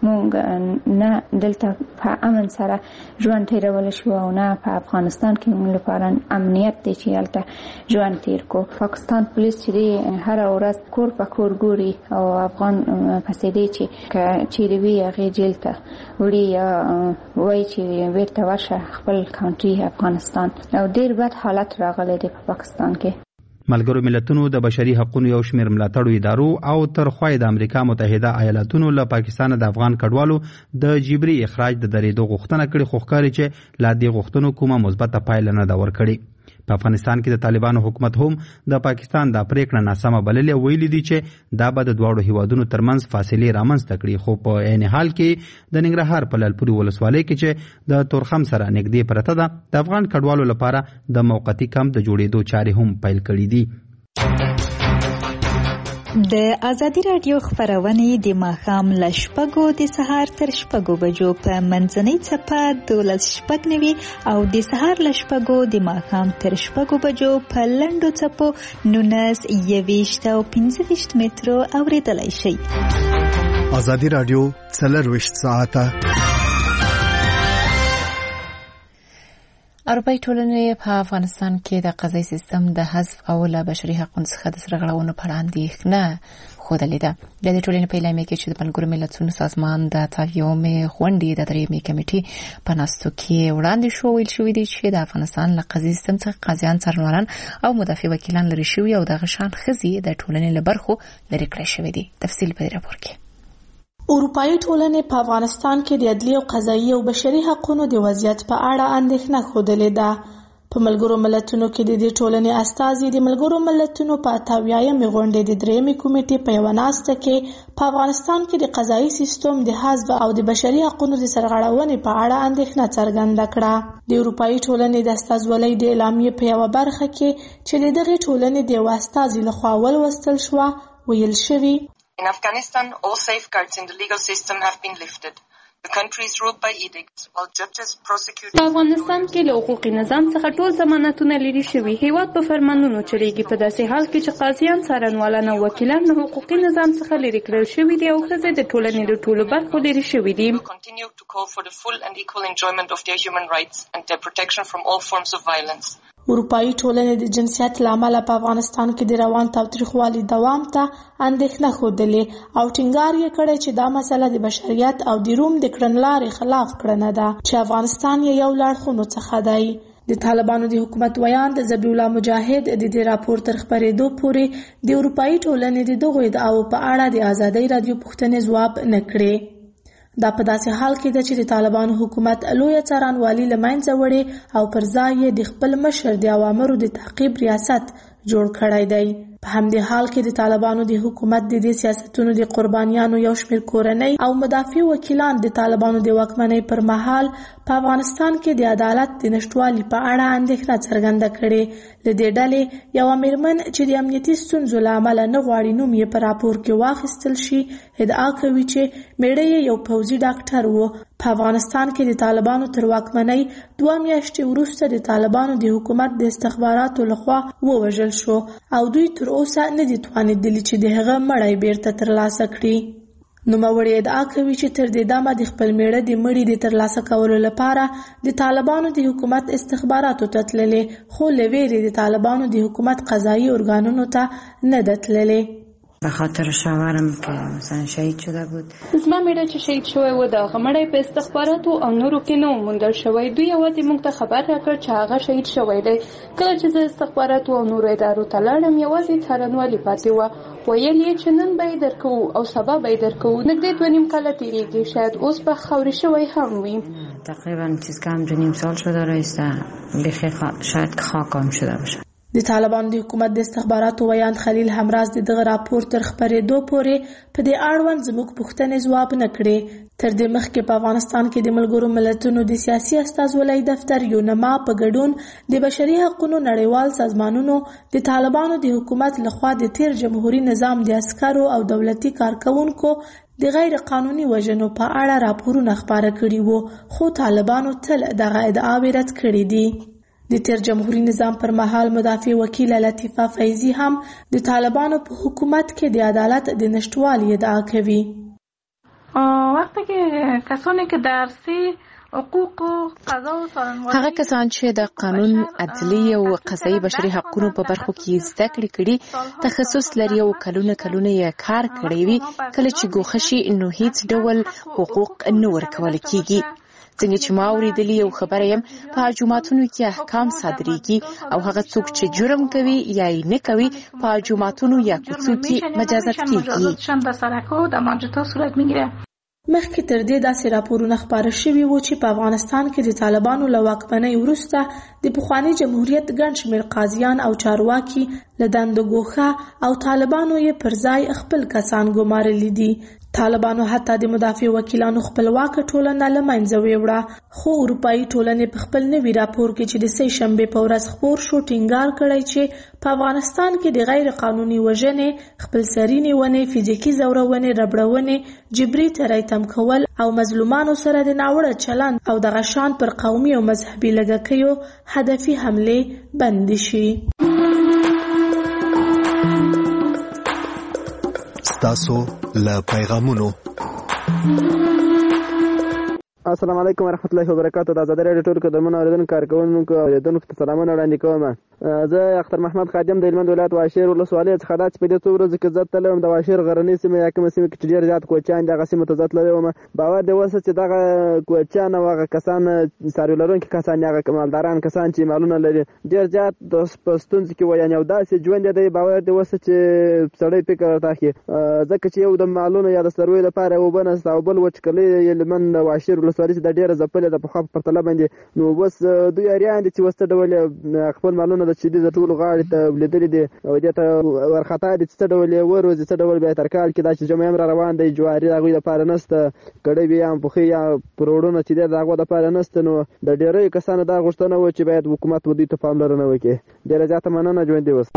Speaker 12: مونږ نه دلته په امن سره ژوند تیرولی شو او نه په افغانستان کې مونږ لپاره امنیت دی چې هلته ژوند تیر کو. پاکستان پولیس چې دی هره ورځ کور په کور ګوري او افغان پسې دی چې که چیرې وي هغې جیل ته وړي یا وایي چې بیرته ورشه خپل کانټري افغانستان، او ډېر بد حالت راغلی دی په پاکستان کې.
Speaker 16: ملګرو ملتونو د بشري حقوقو یو شمېر ملاتړو ادارو او تر خوا د امریکا متحده ایالاتونو له پاکستان د افغان کډوالو د جبري اخراج د درېدو غوښتنه کړې، خو ښکاري چې لا دې غوښتنو کومه مثبته پایله نه ده ورکړې. په افغانستان کې د طالبانو حکومت هم د پاکستان دا پریکړه ناسمه بللې، ویلي دي چې دا به د دواړو هیوادونو ترمنځ فاصلې رامنځته کړي. خو په عین حال کې د ننګرهار په لعلپورې ولسوالۍ کې چې د تورخم سره نږدې پرته ده، د افغان کډوالو لپاره د موقتي کمپ د جوړېدو چارې هم پیل کړي دي.
Speaker 17: د ازادي راډیو خبرونه د ماښام له شپږو د سهار تر شپږو بجو په منځنۍ څپه دولس شپږ نوي او د سهار له شپږو د ماښام تر شپږو بجو په لنډو څپو نولس یویشت او پنځه ویشت مترو اورېدلی شئ.
Speaker 15: ازادي راډیو څلرویشت ساعته
Speaker 1: اروپایي ټولنې په افغانستان کې د قضایي سیستم د حذف او له بشري حقوقو څخه د سرغړونو په اړه اندېښنه ښودلې ده. د دې ټولنې په اعلامیه کې چې د ملګرو ملتونو سازمان د اتاویومې غونډې د درېیمې کمیټې په ناستو کې وړاندې شو، ویل شوي دي چې د افغانستان له قضایي سیستم څخه قاضیان، څارنوالان او مدافع وکیلان لرې شوي او دغه شان ښځې د ټولنې له برخو لرې کړای شوي دي. تفصیل په دې راپور کې.
Speaker 5: اروپایي ټولنې په افغانستان کې د عدلي او قضایي او بشري حقوقو د وضعیت په اړه اندېښنه ښودلې ده. په ملګرو ملتونو کې د دې ټولنې استازي د ملګرو ملتونو په اتاویایمې غونډې د درېیمې کمیټې په یوه ناسته کې په افغانستان کې د قضایي سیستم د حذف او د بشري حقوقو د سرغړونې په اړه اندېښنه څرګنده کړه. د اروپایي ټولنې د استازولۍ د اعلامیې په یوه برخه کې چې د دغې ټولنې د یوه استازي لخوا ولوستل شوه ویل شوي:
Speaker 18: In Afghanistan, all safeguards in the legal system have been lifted. The country is ruled by edicts, while judges, prosecutors...
Speaker 8: په افغانستان کې له حقوقي نظام څخه ټول ضمانتونه لرې شوي. هیواد په فرمانونو چلیږي، په داسې حال کې چې قاضیان، څارنوالان او وکیلان له حقوقي نظام څخه لرې کړل شوي دي او ښځې د ټولنې له ټولو برخو لرې شوي دي.
Speaker 18: We continue to call for the full and equal enjoyment of their human rights and their protection from all forms of violence.
Speaker 5: اروپایي ټولنې د جنسیت له امله په افغانستان کې د روان تاوتریخوالي دوام ته اندېښنه ښودلې او ټینګار یې کړی چې دا مسله د بشریت او د روم د کړنلارې خلاف کړنه ده چې افغانستان یې یو له اړخونو څخه دی. د طالبانو د حکومت ویاند ذبیح الله مجاهد د دې راپور تر خپرېدو پورې د اروپایي ټولنې د دغو ادعاو په اړه د ازادۍ راډیو پوښتنې ځواب نه کړې. دا په داسې حال کې ده چې د طالبانو حکومت لویه څارنوالي له منځه وړې او پر ځای یې د خپل مشر د اوامرو د تعقیب ریاست جوړ کړی دی. په همدې حال کې د طالبانو د حکومت د دې سیاستونو د قربانیانو یو شمېر کورنۍ او مدافع وکیلان د طالبانو د واکمنۍ پر مهال په افغانستان کې د عدالت د نشټوالي په اړه اندېښنه څرګنده کړې. له دې ډلې یوه میرمن چې د امنیتي ستونزو له امله نه غواړي نوم یې په راپور کې واخیستل شي ادعا کوي چې میړه یې یو پوځي ډاکټر و. په افغانستان کې د طالبانو تر واکمنۍ دوه میاشتې وروسته د طالبانو د حکومت د استخباراتو لخوا ووژل شو او دوی تر اوسه نه دي توانېدلي چې د هغه مړی بیرته ترلاسه کړي. نوموړې ادعا کوي چې تر دې دمه د خپل میړه د مړي د ترلاسه کولو لپاره د طالبانو د حکومت استخباراتو ته تللې خو له ویرې د طالبانو د حکومت قضایي ارګانونو ته نه ده تللې.
Speaker 19: به خاطر شوهرم که مثلا شهید شده بود.
Speaker 8: زما میړه چې شهید شوی و د هغه مړی په استخباراتو او نورو کې نه و موندل شوی. دوی یوازې موږ ته خبر راکړ چې هغه شهید شوی دی. کله چې زه استخباراتو او نورو ادارو ته لاړم یوازې څارنوالي پاتې وه. ویل یې چې نن به یې درکوو او سبا به یې درکوو. نږدې دوه نیم کاله تېرېږي، شاید اوس به خاورې شوی هم وي.
Speaker 19: تقریبا چیز کم دو نیم سال شده رئیسته بیخی شاید که خاکام شده باشه.
Speaker 5: د طالبانو د حکومت د استخباراتو ویاند خلیل همراز د دغه راپور تر خپرېدو پورې په دې اړوند زموږ پوښتنې ځواب نه کړې. تر دې مخکې په افغانستان کې د ملګرو ملتونو د سیاسي استازولۍ دفتر یونما په ګډون د بشري حقوقو نړیوال سازمانونو د طالبانو د حکومت لخوا د تیر جمهوریت نظام د عسکرو او دولتي کارکونکو د غیر قانوني وژنو په اړه راپورونه خپاره کړي وو، خو طالبانو تل دغه ادعاوې رد کړې دي. د تیر جمهوریت نظام پر مهال مدافع وکیل لطیفه فیضی هم د طالبانو په حکومت کې د عدالت د نشټوالي ادعا کوي.
Speaker 8: وقتی که کسانی که درسی حقوق و قضا و څارنوالي
Speaker 1: هغه کسان چې د قانون، عدلیه او قضایي بشري حقوقو په برخو کې زده کړې کړي، تخصص لري او کلونه کلونه یې کار کړی وي، کله چې ګوښه شي نو هیڅ ډول حقوق نه ورکول کیږي. څنګه چې ما اورېدلي یو خبره یم، په جوماتونو کې احکام صادریږي او هغه څوک چې جرم کوي یا یې نه کوي په جوماتونو یا کوڅو کې مجازات کیږي.
Speaker 5: مخکې تر دې داسې راپورونه خپاره شوي وو چې په افغانستان کې د طالبانو له واکمنۍ وروسته د پخواني جمهوریت ګڼ شمېر قاضیان او چارواکي له دندو ګوښه او طالبانو یې پر ځای خپل کسان ګمارلي دي. طالبانو حتی د مدافع وکیلانو خپلواکه ټولنه له منځه ویوړه، خو اروپایي ټولنې په خپل نوي راپور کې چې د سې شنبې په ورځ خپور شو ټینګار کړی چې په افغانستان کې د غیر قانوني وژنې، خپلسري نیونې، فزیکي ځورونې، ربړونې، جبري تری تم کول او مظلومانو سره د ناوړه چلند او دغه شان پر قومي او مذهبي لږکیو هدفي حملې بندي شي.
Speaker 20: تاسو له پیغامونو
Speaker 3: السلام علیکم ورحمت الله وبرکاتو. د آزادۍ راډیو ټول قدمونه اوریدونکو کارکوونکو اوریدونکو ته سلامونه وړاندې کوم. زه اختر محمد خادم د هلمند ولایت واشیر ولسوالۍ څخه دا چې په دې څو ورځو کې زه تللی د واشیر غرنۍ سیمې یا کومه سیمه کې چې ډېر زیات کوچیان دغه سیمو ته زه تللی وم. باور دې اوسه چې دغه کوچیان او هغه کسان څاروي لرونکي کسان هغه مالداران کسان چې مالونه لري ډېر زیات په ستونزو کې وایي یو داسې ژوند دی. باور دې اوسه چې سړی فکر ورته کړي ځکه چې یو د مالونو یا د څارویو لپاره یو اوبه نشته او بل وچکلۍ هلمند واشیر ولسوالۍ چې د ډېره ځپلې ده پخوا په پرتله باندې. نو اوس دوی اریان دي چې اوس څه ډول خپل مالونه د چې دي د ټولو غاړې ته لیدلي دي او دې ته ورخطا دي چې څه ډول یې وروځي، څه ډول بیا تر کال کې دا چې جمعه هم را روان دی جواري د هغوی دپاره نشته، کړۍ بیا هم پوښې یا پروړونه چې دی د هغو دپاره نشته. نو د ډېریو کسانو دا غوښتنه وه چې باید حکومت دوی ته پاملرنه وکړي. ډېره زیاته مننه. ژوندي اوسئ.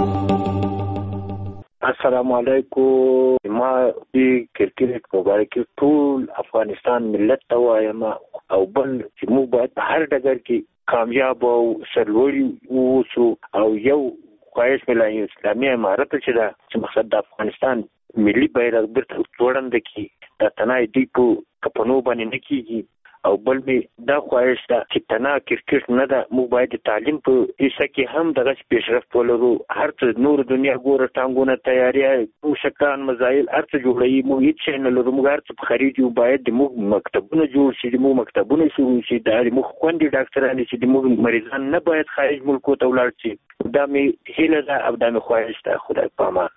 Speaker 21: السلام علیکم. ما دې کرکټ مبارکي ټول افغانستان ملت ته وایم او بل چې موږ باید په هر ډګر کې کامیاب او سرلوړي اوسو او یو خواهش مې لا اسلامي امارت چې دا چې مقصد د افغانستان ملي بیرغ بیرته ځوړنده کړي، دا تنه دوی په کپنو باندې نه کېږي او بل می دا خواهش ده چې تنا کرکټ نه ده، موږ باید تعلیم په حصہ کې هم دغه پیشرفت ولرو. هر څه نور دنیا ګوره ټانګونه تیاری موشکان مزایل هر څه جوړوي، موږ هیڅ شی نه لرو. موږ هر څه په خریدو، باید موږ مکتبونه جوړ شي، موږ مکتبونه شروع شي، دا موږ خوندې ډاکټران شي، موږ مریضان نه باید خارج ملکو ته ولاړ شي. دا می هیله ده او دا می خواهش ده. خدای پامان.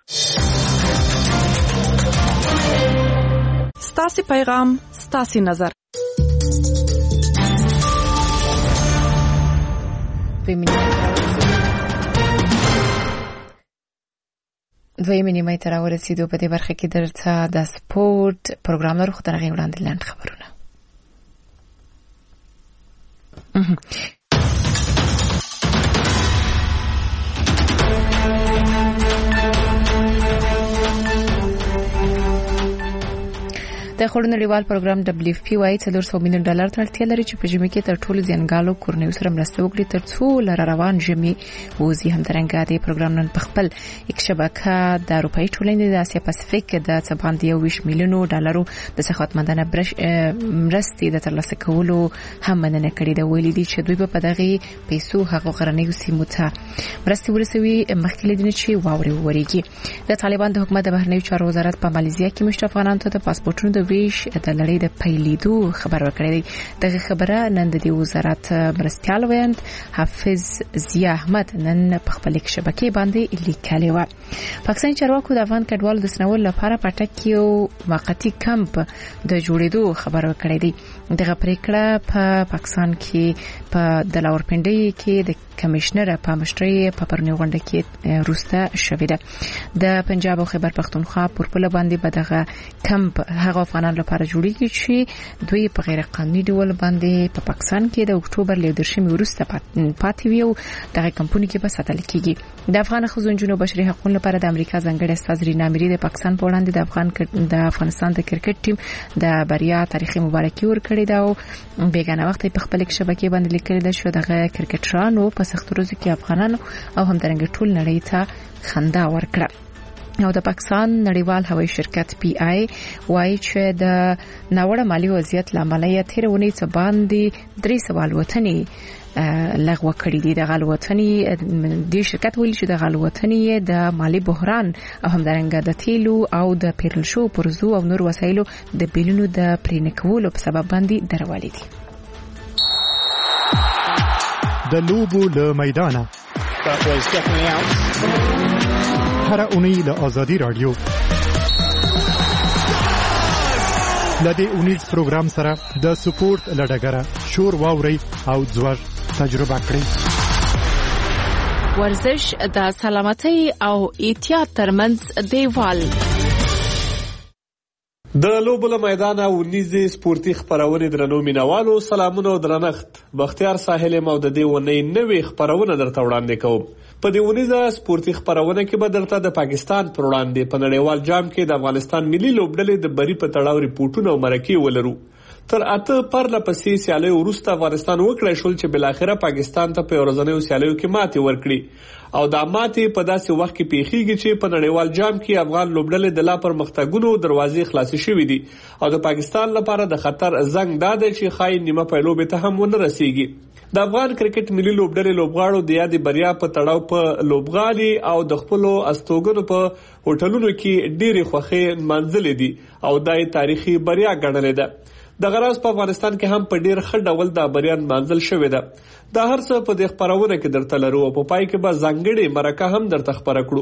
Speaker 6: ستاسو پیغام ستاسو نظر.
Speaker 1: دویمه نیمه تر ورسېدو. په دې برخه کې درته د سپورت پروګرام لرو، خو تر هغې وړاندې لاند خبرونه. د خړو نړیوال پروګرام دبليو اف پی وايي څلور سوه میلیون ډالر ته اړتیا لري چې په ژمي کې تر ټولو زیانګالو کورنیو سره مرسته وکړي ترڅو لاره روان ژمي ووځي. همدارنګه د پروګرام نن په خپل یک شبکه د اروپאי ټولنې د اسیا پاسفیک د څه باندې یو ویشت میلیونو ډالرو د سخاوتمندانه مرستې د ترلاسه کولو هم مننه کړې ده. ویلي دي چې دوی په دغه پیسو هغه غرنیو سیمو ته مرستې ورسوي مخکې لدی چې واوري وریږي. د طالبان د حکومت د بهرنیو چارو وزارت په مالیزیا کې مشت افغانانو ته د پاسپورتونو د ویش د لړۍ د پیلیدو خبر ورکړی دی. دغه خبره نن د وزارت مرستیال ویاند حافظ ضیا احمد نن په خپل شبکې باندې لیکلی و. پاکستاني چارواکو د افغان کډوالو د سنول لپاره پټک یو موقتی کمپ د جوړېدو خبر ورکړی دی. دغه پریکړه په پاکستان کې په د لاورپنډۍ کې د کمشنر په مشرۍ په پرونی غونډه کې روسته شوې ده. د پنجاب او خیبر پختونخوا پر پله باندې به دغه کمپ هغه افغانان لپاره جوړیږي چې دوی په غیر قانوني ډول باندې په پا پاکستان کې د اکتوبر له درشمې وروسته پاتې وي او دغه کمپونه کې به ساتل کیږي. د افغان ښځو بشري حقوقو لپاره د امریکا ځانګړي استاذ رینا میری د پاکستان په وړاندې د افغان د افغانستان د کرکټ ټیم د بریا تاریخي مبارکي ورکړې ده او بیگانه وخت په خپل شبکې باندې لیکل ده چې دغه کرکټرانو په سخت ورځو کې افغانانو او همدارنګه ټول نړۍ ته خندا ورکړه. او د پاکستان نړیوال هوایي شرکت پی آی وايي چې د ناوړه مالی وضعیت لامل یې تیرونی څه باندې درې سوال وطني لغوه کړی دي. د غلوتنی د شرکت ویل چې د غلوتنی د مالی بحران او همدارنګه د تیلو او د پیرل شو پرزو او نور وسایلو د بیلونو د پرینکولو په سبب باندې درولې دي.
Speaker 14: د لوبو له میدانه هر اونۍ له آزادی رادیو لدې اونیز پروګرام سره د سپورت لډګره شور واوري او ځوړ تجربه کړئ.
Speaker 6: ورزش د سلامتۍ او احتیاط ترمنځ دیوال.
Speaker 22: د لوبو له میدانه اونیزې سپورتي خبرونه درنو مینوالو سلامونه او درنښت. بختیار ساحل مو د دې ونې نوې خبرونه درته وړاندې کوم. په دې ونیزه سپورتي خبرونه کې به درته د پاکستان پر وړاندې په نړیوال جام کې د افغانستان ملي لوبډلې د بری په تړاو ریپورتونه او مرکې ولرو. تر اته پرله پسې سیالیو وروسته افغانستان وکړای شول چې بلاخره پاکستان ته په ورځنیو سیالیو کې ماتې ورکړي او دا ماتې په داسې وخت کې پیښیږي چې په نړیوال جام کې افغان لوبډلې د لا پرمختګونو دروازې خلاصې شوې دي او د پاکستان لپاره د خطر زنګ دا دی چې خای نیمه پیلوبې ته هم ونه رسیږي. د افغان کرکټ ملي لوبډلې لوبغاړو د یادې بریا په تړاو په لوبغالي او د خپلو استوګنو په هوټلونو کې ډېرې خوښې منځلې دي او دای تاریخي بریا ګڼلې ده. د غراس په افغانستان کې هم په ډیر ښه ډول د بریان منزل شوې ده. دا هر څه په دې خبرونه کې درته لرو او په پای کې به ځانګړي مرکه هم درته خبره کړو.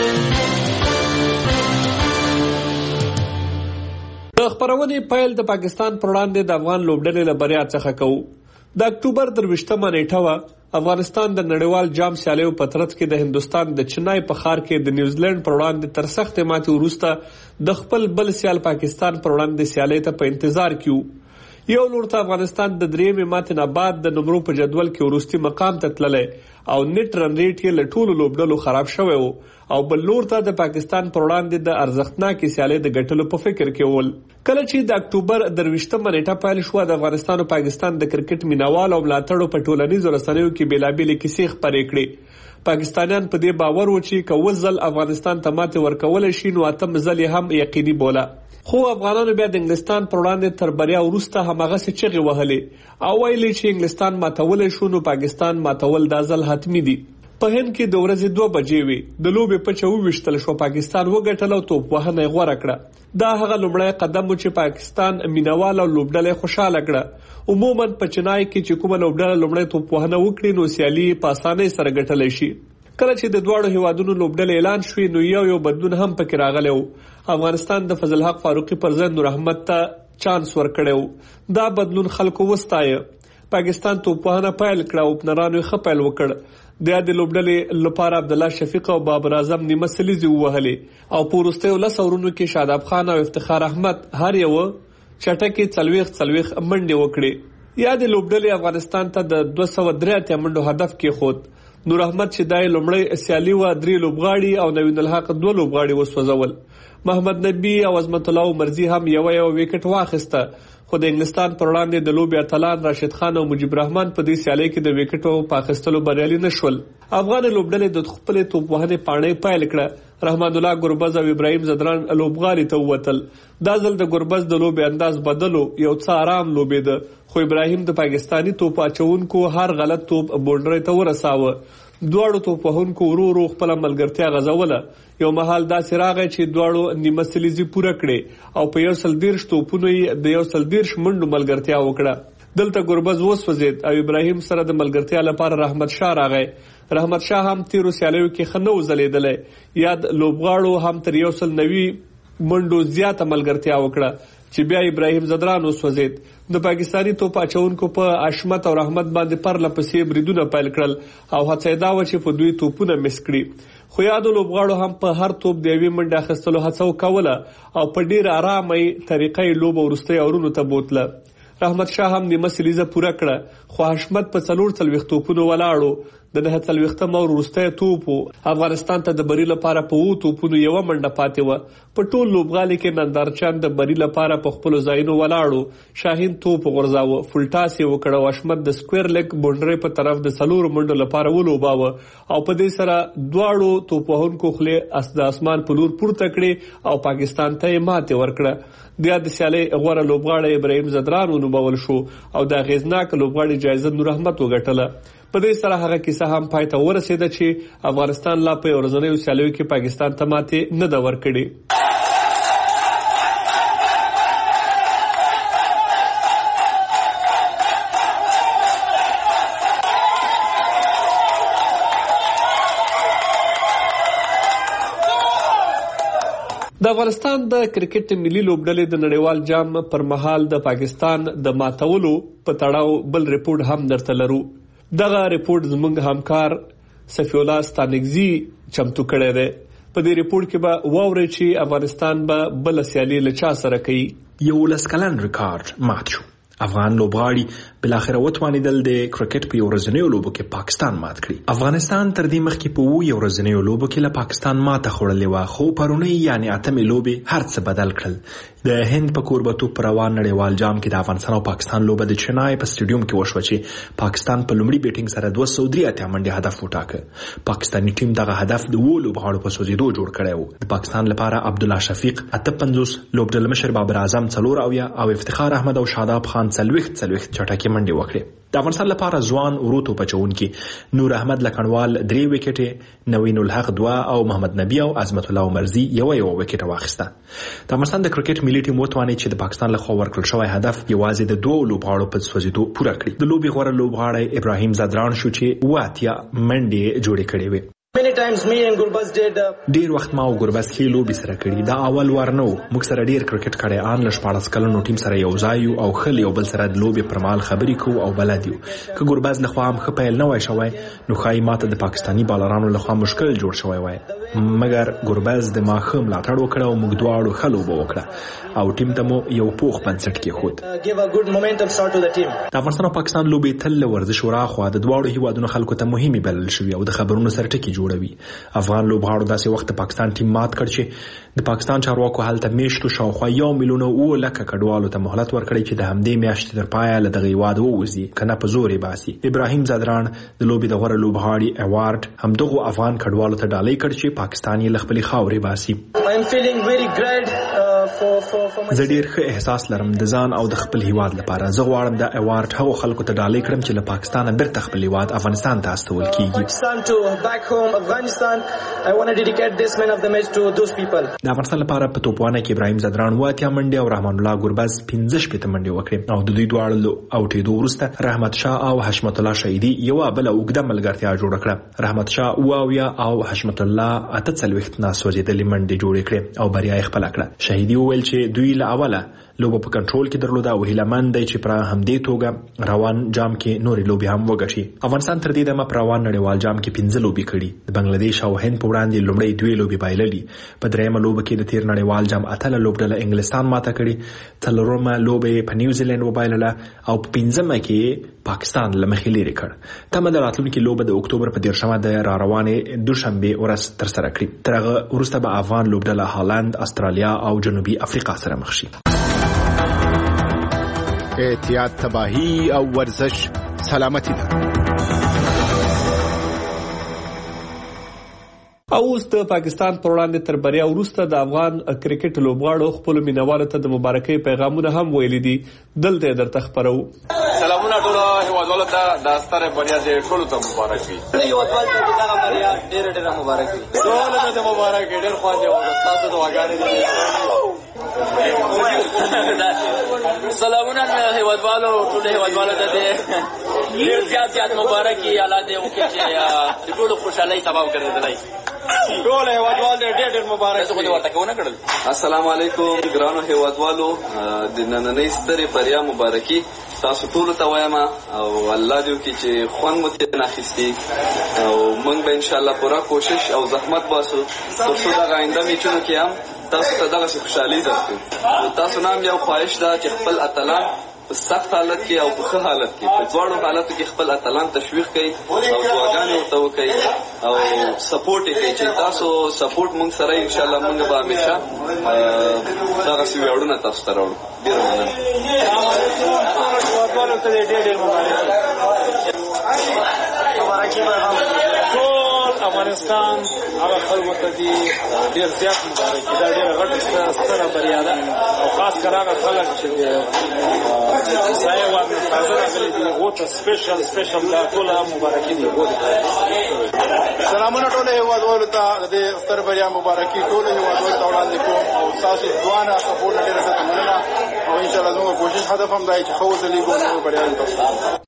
Speaker 22: د خبرونې پیل د پاکستان پر وړاندې د افغان لوبډلې له بریا څخه کوو. د اکتوبر تر ویشتمه نیټه وه افغانستان د نړیوال جام سیالیو په ترڅ کې د هندستان د چنای په ښار کې د نیوزیلند پر وړاندې تر سختې ماتې وروسته د خپل بل سیال پاکستان پر وړاندې سیالۍ ته په انتظار کې وو. یو لور ته افغانستان د درېیمې ماتې نه بعد د نمرو په جدول کې وروستي مقام ته تللی او نیټ رن ریټ یې له ټولو لوبډلو خراب شوی وو او بل لور ته د پاکستان پر وړاندې د ارزښتناکې سیالۍ د ګټلو په فکر کې ول. کله چې د اکتوبر درویشتمه نیټه پیل شوه د افغانستان او پاکستان د کرکټ مینوال او ملاتړو په ټولنیزو رسنیو کې بیلابېلې کیسې خپرې کړې. پاکستانیان په دې باور و چې که اووه ځل افغانستان ته ماتې ورکولی شي نو اتم ځل یې هم یقیني بوله. خو افغانانو بیا د انګلستان پر وړاندې تر بریا وروسته هماغسې چغې وهلې او ویلي چې انګلستان ماتولی شو نو پاکستان ماتول دا ځل حتمي دي. په هند کې د ورځې دوه بجې وي. د لوبې پچه وویشتل شو. پاکستان وګټل او توپ وهنه یې غوره کړه. دا هغه لومړی قدم و چې پاکستان مینوال او لوبډلې خوشاله کړه. عموما په چنای کې چې کومه لوبډله لومړی توپ وهنه وکړي نو سیالي په اسانۍ سره ګټلی شي. کله چې د دواړو هیوادونو لوبډلې اعلان شوې نو یو یو بدلون هم پکې راغلی و. افغانستان د فضل حق فاروقي پر ځای نور احمد ته چانس ورکړی و. دا بدلون خلکو وستایه. پاکستان توپ وهنه پیل کړه او اوپنرانو یې ښه پیل وکړ. د یادې لوبډلې لپاره عبدالله شفیق او بابر اعظم نیمه سلیزې ووهلې او په وروستیو لس اورونو کې شاداب خان او افتخار احمد هر یوه چټکې څلوېښت څلوېښت منډې وکړې. یادې لوبډلې افغانستان ته د دوه سوه درې اتیا منډو هدف کېښود. نور احمد چې دای لومړی سیالي وه درې لوبغاړي او نوین الحق دوه لوبغاړي وسوځول. محمد نبی او عظمت الله عمرزي هم یوه یوه ویکټ واخیسته. خو د انګلستان پر وړاندې د لوبې اتلان راشد خان او مجیب رحمان په دې سیالۍ کې د ویکټو په اخیستلو بریالي نشول. افغان لوبډلې د خپلې توپ وهنې پاڼۍ پیل کړه. رحمان الله ګربز او ابراهیم زدران لوبغالي ته ووتل. دا ځل د ګربز د لوبې انداز بدلو یو څه آرام لوبېده. خو ابراهیم د پاکستانی توپ اچونکو هر غلط توپ بونډرۍ ته ورساوه. دواړو توپ وهونکو ورو ورو خپله ملګرتیا غځوله. یو مهال داسې راغی چې دواړو نیمه سلیزې پوره کړې او په یو سل دېرش توپونو یې د یو سل دېرش منډو ملګرتیا وکړه. دلته ګربز وسوځېد او ابراهیم سره د ملګرتیا لپاره رحمت شاه راغی. رحمت شاه هم تیرو سیالیو کې ښه نه و ځلېدلی. یاد لوبغاړو هم تر یو سل نوي منډو زیاته ملګرتیا وکړه چې بیا ابراهیم زدران وسوځېد. د پاکستانی توپ اچونکو په اشمت او رحمت باندې پرله پسې بریدونه پیل کړل او هڅه یې دا وه چې په دوی توپونه مس کړي. خو یادو لوبغاړو هم په هر توپ د یوې منډې اخیستلو هڅه وکوله او په ډېره ارامه طریقه یې لوبه وروستۍ اورونو ته بوتله. رحمت شاه هم نیمه سلیزه پوره کړه. خو حشمت په څلور څلوېښت توپونو ولاړو. د نهه څلوېښتم اور وروستی توپ و. افغانستان ته د بري لپاره په اووه توپونو یوه منډه پاتې وه. په ټول لوبغالي کې نندارچیان د بري لپاره په خپلو ځایونو ولاړو. شاهین توپ غورځاوه. فولټاس یې وکړ او اشمت د سکویر لیګ بونډرۍ په طرف د څلورو منډو لپاره ولوباوه او په دې سره دواړو توپ وهونکو خولې د اسمان په لور پورته کړې او پاکستان ته یې ماتې ورکړه. د یاد سیالۍ غوره لوبغاړی ابراهیم زدران ونومول شو او د اغیزناک لوبغاړي جایزه نور احمد وګټله. په دې سره هغه کیسه هم پای ته ورسېده چې افغانستان لا په ورځنیو سیالیو کې پاکستان ته ماتې نه ده ورکړې. د افغانستان د کرکټ ملي لوبډلې د نړیوال جام پر مهال د پاکستان د ماتولو په تړاو بل ریپورت هم درته لرو. دغه ریپورت زموږ همکار صفی الله ستانکزي چمتو کړی دی. په دې ریپورت کې به واورئ چې افغانستان به بله سیالي له چا سره کوي.
Speaker 7: یولس کلن ریکارډ مات شو. افغان لوبغاړي بلاخره وتوانیدل د کرکټ په ورځنیو لوبو کې پاکستان مات کړي. افغانستان تر دې مخکې په وو ورځنیو لوبو کې له پاکستان ماته خوړلې و. خو پرونی یعنی اتمې لوبې هر څه بدل کړل. د هند په کوربتوب پر روان نړیوال جام کې د افغانستان او پاکستان لوبه د چنای په سټیډیوم کې وشوه چې پاکستان په لومړي بیټینګ سره دوه سوه درې اتیا منډې هدف وټاکه. پاکستاني ټیم دغه هدف د وو لوبغاړو په سوځېدو جوړ کړی و. د پاکستان لپاره عبدالله شفیق اته پنځوس، لوبډله مشر بابر اعظم څلور اویا او افتخار احمد او شاداب خان څلوېښت څلوېښت چټکې منډې وکړې. د افغانستان لپاره ځوان ورو توپ اچوونکي نور احمد لکنوال درې ویکټې، نوین الحق دوه او محمد نبی او عظمت الله عمرزي یوه یوه ویکټه واخیسته. د افغانستان د کرکټ ملي ټیم وتوانید چې د پاکستان لخوا ورکړل شوی هدف یوازې د دوه لوبغاړو په سوځېدو پوره کړي. د لوبې غوره لوبغاړی ابراهیم زدران شو چې اووه اتیا منډې جوړې کړې وې. ډیر وخت ما او ګربز کې لوبي سره کړي. دا اول وار نه و. موږ سره ډیر کرکټ کړی ان له شپاړس کلنو ټیم سره یو ځای یو او خل یو بل سره د لوبي پر مهال خبرې کوو او بلد یو. که ګربز له خوا هم ښه پیل نه وای شوی نو ښایي ماته د پاکستاني بالرانو له خوا مشکل جوړ شوی وای. مګر ګوربز د ماښام ملاتړ وکړ او موږ دواړو ښه لوبه وکړه او ټیم ته مو یو پوخ بنسټ کېښود. د افغانستان او پاکستان لوبې تل له ورزش وراخوا د دواړو هیوادونو خلکو ته مهمې بلل شوې او د خبرونو سرټکي جوړوي. افغان لوبغاړو داسې وخت د پاکستان ټیم مات کړ چې د پاکستان چارواکو هلته میشتو شاوخوا یو میلیون اوه لکه کډوالو ته مهلت ورکړی چې د همدې میاشتې تر پایه له دغه هیواد ووځي کنه په زور یې باسي. ابراهیم زادران د لوبې د غوره لوبغاړي ایوارډ همدغو افغان کډوالو ته ډالۍ کړ چې پاکستان یې له خپلې خاورې باسي. زه ډیر ښه احساس لرم د ځان او د خپل هیواد لپاره. زه غواړم دا ایوارډ هغو خلکو ته ډالۍ کړم چې له پاکستانه بیرته خپل هیواد افغانستان ته استول کیږي. د افغانستان لپاره په توپوانه کې ابراهیم زادران اوه اتیا منډې او رحمان الله ګوربز پنځه شپېته منډې وکړې او د دوی دواړو اوټېدو وروسته رحمت شاه او حشمت الله شهیدي یوه بله اوږده ملګرتیا جوړه کړه. رحمت شاه اوه اویا او حشمت الله اته څلوېښت ناسوځېدلې منډې جوړې کړې او بریا یې خپله کړه. شهیدي وویل چې دوی له اوله لوبه په کنټرول کې درلوده او هیلهمند دی چې په همدې توګه روان جام کې نورې لوبې هم وګټي. افغانستان تر دې دمه په روان نړیوال جام کې پنځه لوبې کړي. د بنگلادیش او هند په وړاندې لومړی دوې لوبې بایللي. په درېیمه لوبه کې د تیر نړیوال جام اتله لوبډله انګلستان ماته کړي. څلورمه لوبه یې په نیوزیلینډ وبایلله او په پنځمه کې پاکستان له مخې لرې کړ. تمه د راتلونکي لوبه د اکتوبر په دېرشمه د راروانې دوشنبې ورځ ترسره کړي. تر هغه وروسته به افغان لوبډله هالند، استرالیا او جنوبي افریقا سره مخ شي.
Speaker 9: احتیاط، تباهی او ورزش سلامتی ده.
Speaker 22: او اوس د پاکستان پر وړاندې تر بریا وروسته د افغان کرکټ لوبغاړو خپل مینوالو ته د مبارکۍ پیغامونه هم ویلي دي. دلته درته خبرو.
Speaker 10: سلامونه ټولو هیوادوالو ته. د ستره بریا دې ټولو ته مبارک وي. هیوادوالو ته دغه بریا ډېره ډېره مبارک وي. ټولو ته د مبارک وي. ډېر خوند یې وکړ. ستاسو دعاګانې دې سلامونه هیوادوالو ټولو هیوادوالو ته دې ډېر زیات زیات مبارک وي. الله دې وکړي چې د ټولو خوشحالۍ سبب ګرځېدلی. ټول هیوادوال دې ډېر ډېر مبارک وي. ورته کوونه کړل. السلام علیکم ګرانو هیوادوالو. د نننۍ سترې بریا مبارکي تاسو ټولو ته وایم او الله دې وکړي چې خوند مو ترې اخیستي او موږ به انشاءالله پوره کوشش او زحمت باسو تر څو دغه آینده میچونو کې هم تاسو ته دغسې خوشحالي درکړو. تاسو نه هم یو خواهش ده چې خپل اتلان په سخت حالت کې او په ښه حالت کې په دواړو حالاتو کې خپل اتلان تشویق کړئ او دعاګانې ورته وکړئ او سپورټ یې کړئ چې تاسو سپورټ موږ سره انشاءالله موږ به همیشه دغسې ویاړونه تاسو ته راوړو. ډېره مننه.
Speaker 23: افغانستان هغه خلکو ته دي ډېر زیات مبارکي. دا ډېره غټه ستره بریا ده او خاص کر هغه خلک چې ځای ورنه تازه راغلي دي هغو ته سپیشل سپیشل دا ټوله مبارکي دي.
Speaker 24: سلامونه ټولو هیوادوالو ته. د دې ستر بریا مبارکي ټولو هیوادوالو ته وړاندې کوم او ستاسو دعا نه سپورټ نه ډېره زیاته مننه او انشاءالله زموږ کوشش هدف هم دی چې ښه وځلیږو او نور بریا تاسو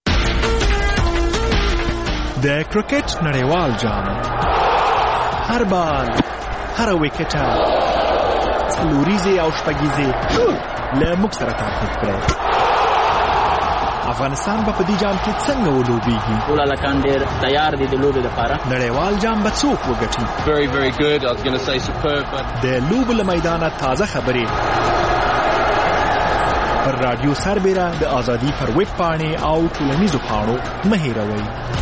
Speaker 25: د کرکټ نړیوال جام هر بال هر وکټه څلوریزې او شپږیزې له موږ سره تعقیب کړئ. افغانستان به په دې جام کې څنګه ولوبېږي؟
Speaker 26: ټول هلکان ډېر تیار دي د لوبې لپاره.
Speaker 25: نړیوال جام به څوک وګټي؟
Speaker 26: very very good. I was going to say superb.
Speaker 25: د لوبو له میدانه تازه خبرې پر رادیو سربیره د ازادي پر ویب پاڼې او ټولنیزو پاڼو مه هېروئ.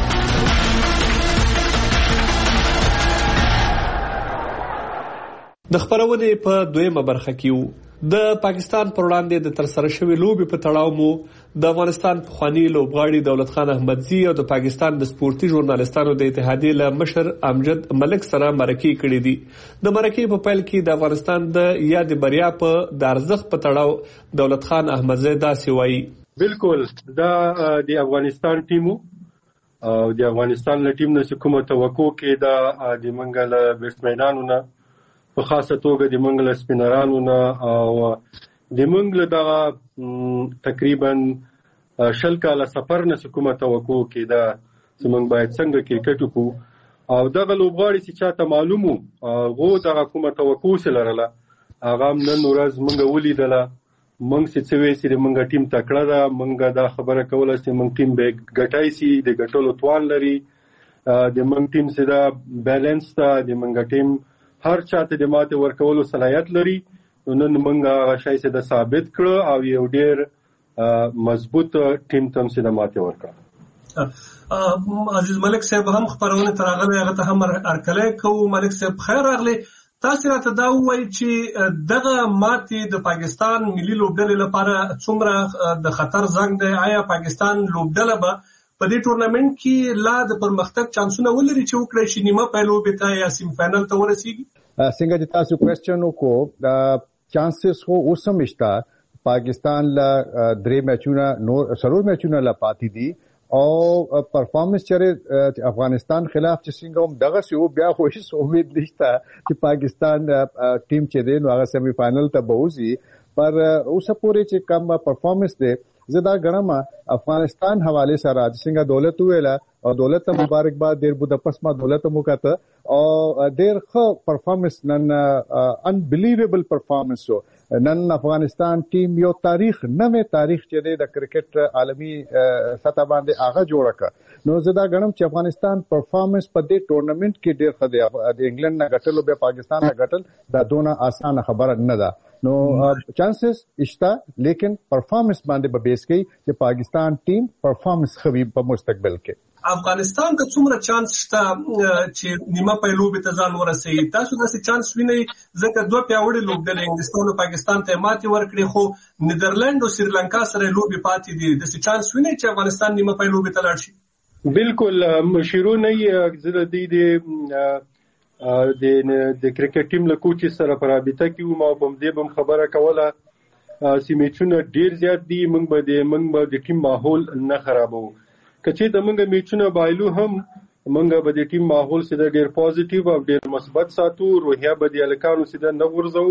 Speaker 22: د خبرونې په دویمه برخه کې وو. د پاکستان پر وړاندې د ترسره شوې لوبې په تړاو مو د افغانستان پخواني لوبغاړي دولت خان احمدزي او د پاکستان د سپورتي ژورنالستانو د اتحادیې له مشر امجد ملک سره مرکې کړې دي. د مرکې په پیل کې د افغانستان د یاد بریا په د ارزښت په تړاو دولت خان احمدزي داسې وایي.
Speaker 27: بالکل دا د افغانستان ټیمو او د افغانستان له ټیم نه کومه توقع کې دا د منګل بیټسمنانو نه په خاصه توګه د منګل سپینرانو نه او د منګل دغه تقریبا شل کاله سفر نه کومه توقع کې دا زمونږ باید څنګه کرکټ وکړو او دغه لوبغاړي چې چاته معلومو هغو دغه کومه توقع سره لرله هغه نن ورځ موږ ولیدله. موږ چې څه وایي چې موږ ټیم تکړه ده، موږ دا خبره کوله چې موږ ټیم به ګټای شي، د ګټلو توان لري، د موږ ټیم چې دا بیلانس ده، د موږ ټیم هر چاته د ماته ورکولو صلاحیت لري. نن موږ هغه شای سي د ثابت کړ او یو ډیر مضبوط ټیم تم سي د ماته ورکړ.
Speaker 22: عزیز ملک صاحب هم خبرونه ترغله هغه ته هم ارکلای کو. ملک صاحب خیر راغلی. تاسو راته دا وایي چې دغه ماتې د پاکستان ملي لوبډلې لپاره څومره د خطر زنګ دی؟ آیا پاکستان لوبډله به په دې ټورنمنت کې لا د پرمختګ چانسونه ولري چې وکړي چې نیمه پایلوبې ته یا سیمی فائنل ته ورسیږي؟
Speaker 2: څنګه چې تاسو کوېسچن وکړو دا چانسز خو اوس هم شته. پاکستان لا درې میچونه نور سلور میچونه لا پاتې دي او پرفارمنس چره افغانستان خلاف چې څنګه هم دغه سی او بیا خو هیڅ امید نشته چې پاکستان ټیم چې دی نو هغه سیمی فائنل ته به وځي. پر اوسه پورې چې کوم پرفارمنس دی زدا غنم افغانستان حواله سره څنګه دولت ویلا او دولت ته مبارکباد ډیر بده پس ما دولت مو کاته او ډیر ښه پرفارمنس نن انبلیویبل پرفارمنس شو. نن افغانستان ټیم یو تاریخ نوې تاریخ چې د کرکټ عالمي سطح باندې هغه جوړ کړ. نو زدا غنم چې افغانستان پرفارمنس په دې ټورنمنت کې ډیر ښه دی. د انګلند نه غټلو به پاکستان نه غټل دا دونه اسانه خبره نه ده. نو چانسز اشتا لیکن پرفارمنس باندې به بیس کوي چې پاکستان ټیم پرفارمنس خوي په مستقبل کې.
Speaker 22: افغانستان که څومره چانس شته چې نیمه پایلوبې ته ځان ورسوي؟ تاسو داسې چانس وینئ؟ ځکه دوه پیاوړي لوبډلې انګلستان او پاکستان ته ماتې ورکړې خو نیدرلند او سریلانکا سره لوبې پاتې دي. داسې چانس وینئ چې افغانستان نیمه پایلوبې ته لاړ شي؟
Speaker 27: بالکل مشیرونه یې زه د دې د د کرکټ ټیم له کوچ سره په رابطه کې ما په دې بم خبره کوله چې میچونه ډیر زیات دي. موږ به د موږ به د ټیم ماحول نه خرابو. کچې د موږ میچونه بایلو هم موږ به د ټیم ماحول سره ډیر پوزټیو او ډیر مثبت ساتو. روحیه به د الکانو سره نه ورځو.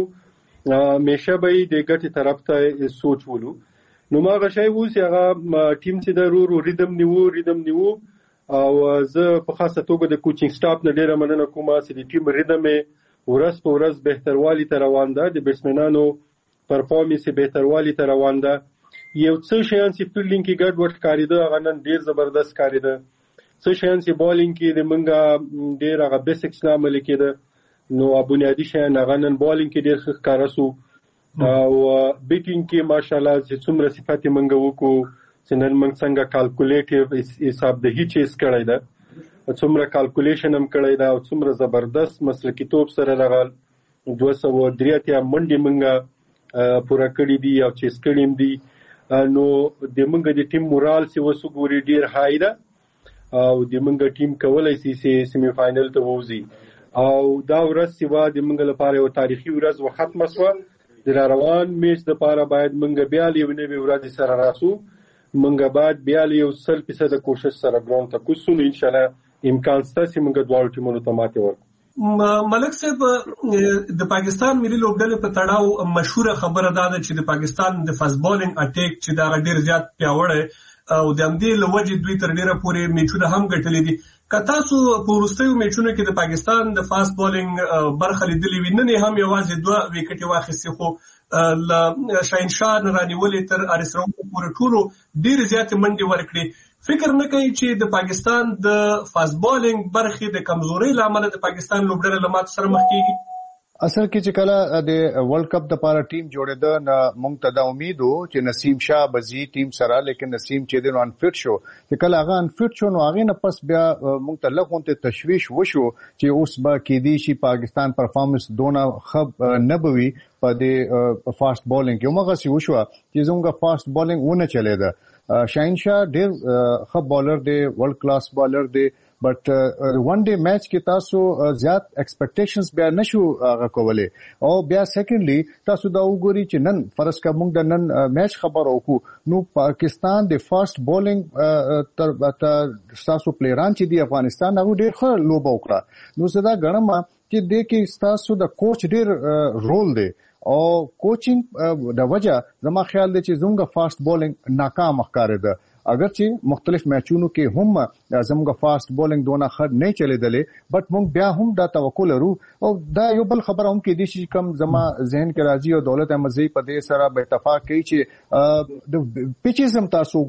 Speaker 27: همیشه به د ګټي طرف ته سوچ ولو. نو ما غشای وو چې هغه ټیم سره رو رو ریدم نیو ریدم نیو او زه په خاصه توګه د کوچینګ سټاف نه ډیره مننه کوم چې د ټیم ریدم ورځ په ورځ بهتروالی ته روان ده. د بیټسمنانو پرفارمنس بهتروالی ته روان ده. یو څه شیان چې فیلډینګ کې ګډ وډ کاریده هغه نن ډیر زبردست کاریده. څه شیان چې بالینګ کې د منګه ډیر هغه بیسکس نه عمل کېده نو بنیادی شیان هغه نن بالینګ کې ډیر ښه کارسو او بیټینګ کې ماشاءالله چې څومره صفات منګه وکړو چې نن موږ څنګه کالکولیټیو حساب د هیڅ چیز کړی ده. څومره کالکولیشن هم کړی ده او څومره زبردست مسلکی توپ سره لغال دوه سوه درې اتیا منډې موږ پوره کړي دي او چیز کړي هم دي. نو د موږ د ټیم مورال چې وسو ګوري ډیر هاي ده او د موږ ټیم کولای شي چې سیمی فائنل ته ووزي. او دا ورځ سیوا د موږ لپاره یو تاریخي ورځ و ختمه شوه. د روان میچ لپاره باید موږ بیا یو نوې ورځ سره راسو. موږ باید بیا یو سل فیصد کوشش سره ګراوند ته کوسو. ان شاء الله امکان شته چې موږ دواړو ټیمونو ته ماتې ورکړو.
Speaker 22: ملک صاحب د پاکستان ملي لوبډلې په تړاو مشهوره خبره دا ده چې د پاکستان د فاست بالینګ اٹیک چې دا ډیر زیات پیاوړی او د همدې له وجې دوی تر ډیره پورې میچونه هم ګټلي دي. که تاسو په وروستیو میچونو کې د پاکستان د فاست بالینګ برخه لیدلې وي، نن هم یوازې دوه وکټې واخیستې خو له شاهینشاه نه رانیولې تر ارس راو پورې ټولو ډېرې زیاتې منډې ورکړې. فکر نه کوي چې د پاکستان د فاست بالینګ برخې د کمزورۍ له امله د پاکستان لوبډله له ماتو سره مخ کیږي؟
Speaker 2: اصل کې چې کله د ورلد کپ د لپاره ټیم جوړېده نه موږ ته دا امید وو چې نسیم شاه بزی ټیم سره، لیکن نسیم چې د ان فټ شو چې کله هغه ان فټ شو نو هغه نه پس بیا موږ ته لغونته تشویش وشو چې اوس به کې دي شي پاکستان پرفارمنس دونه خب نه بوي په د فاست بالینګ یو مغه سی وشو چې زموږ فاست بالینګ ونه چلے ده. شاهین شاه ډېر ښه بالر دی، ورلد کلاس بالر دی، بٹ ون ډے میچ کې تاسو زیات ایکسپیکټیشنز بیا نشو هغه کولای. او بیا سیکنډلی تاسو دا وګورئ چې نن فرض کا موږ د نن میچ خبر وکړو نو پاکستان د فاست بالینګ تر تاسو پلیران چې دی افغانستان هغه ډېر ښه لوبه وکړه. نو زدا غنم چې د کې تاسو د کوچ ډېر رول دی او کوچینګ د وجه زما خیال دی چې زموږ فاست بالینګ ناکام ښکارېده. اگر چې مختلف میچونو کې هم زموږ فاست بالینګ دونه ښه نه چلیدلې، بٹ موږ بیا هم دا توقع لرو. او دا یو بل خبره هم کې دي چې کم زما ذهن کې راځي او دولت احمدزی په دې سره به اتفاق کوي چې د پیچز هم تاسو ګوري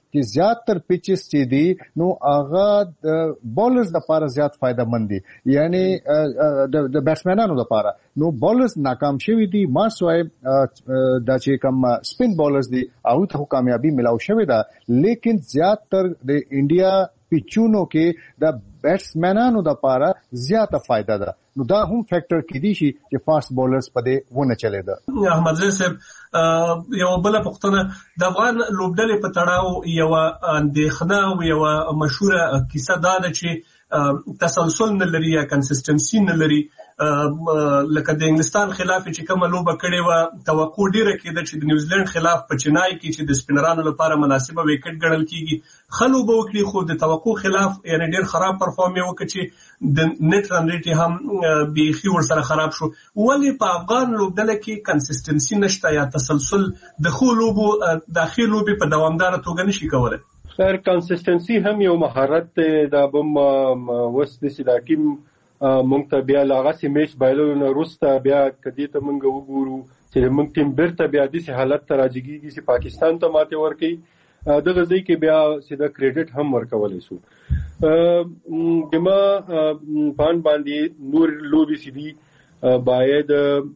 Speaker 2: چې زیات تر پیچز چې دي نو هغه د بولرز لپاره زیات فائدہ مند دي یعنی د بیټسمنانو لپاره نو بولرز ناکام شوي دي ما سوای دا چې کوم سپین بولرز دي او ته کامیابی ملاو شوی دا لیکن زیات تر د انډیا پیچونو کې د بیټسمنانو لپاره زیاته فائدہ ده نو دا هم فیکٹر کې دي چې فاست بولرز په دې ونه چلے ده
Speaker 22: احمد زی صاحب یو بل پختنه د افغان لوبډلې په تړاو یو اندېښنه او یو مشهوره کیسه دا ده چې تسلسل نه لري یا کنسستنسي نه لري لکه د انګلستان خلاف چې کومه لوبه کړې و توقع ډیره کېده چې د نیوزیلند خلاف په چنای کې چې د سپینرانو لپاره مناسبه وکټ ګڼل کیږي خلوبه وکړي خو د توقع خلاف یعنی ډیر خراب پرفارم یې وکړي چې د نت رن ریټ هم بیخي ورسره خراب شو ولې په افغان لوبډله کې کنسستنسي نشته یا تسلسل د خو لوبو داخلي لوبي په دوامدار توګه نشي کولای
Speaker 27: خیر کنسستنسي هم یو مهارت د بم وسد سلاکیم مونږ ته بیا لاغه میچ بایلونه روسته بیا کدی ته مونږ وګورو چې مونږ ټیم بیرته بیا د حالت ته راځيږي چې پاکستان ته ماته ورکړي د غزي کې بیا سیده کریډټ هم ورکولای شو دما پان باندې نور لوبي سيدي باید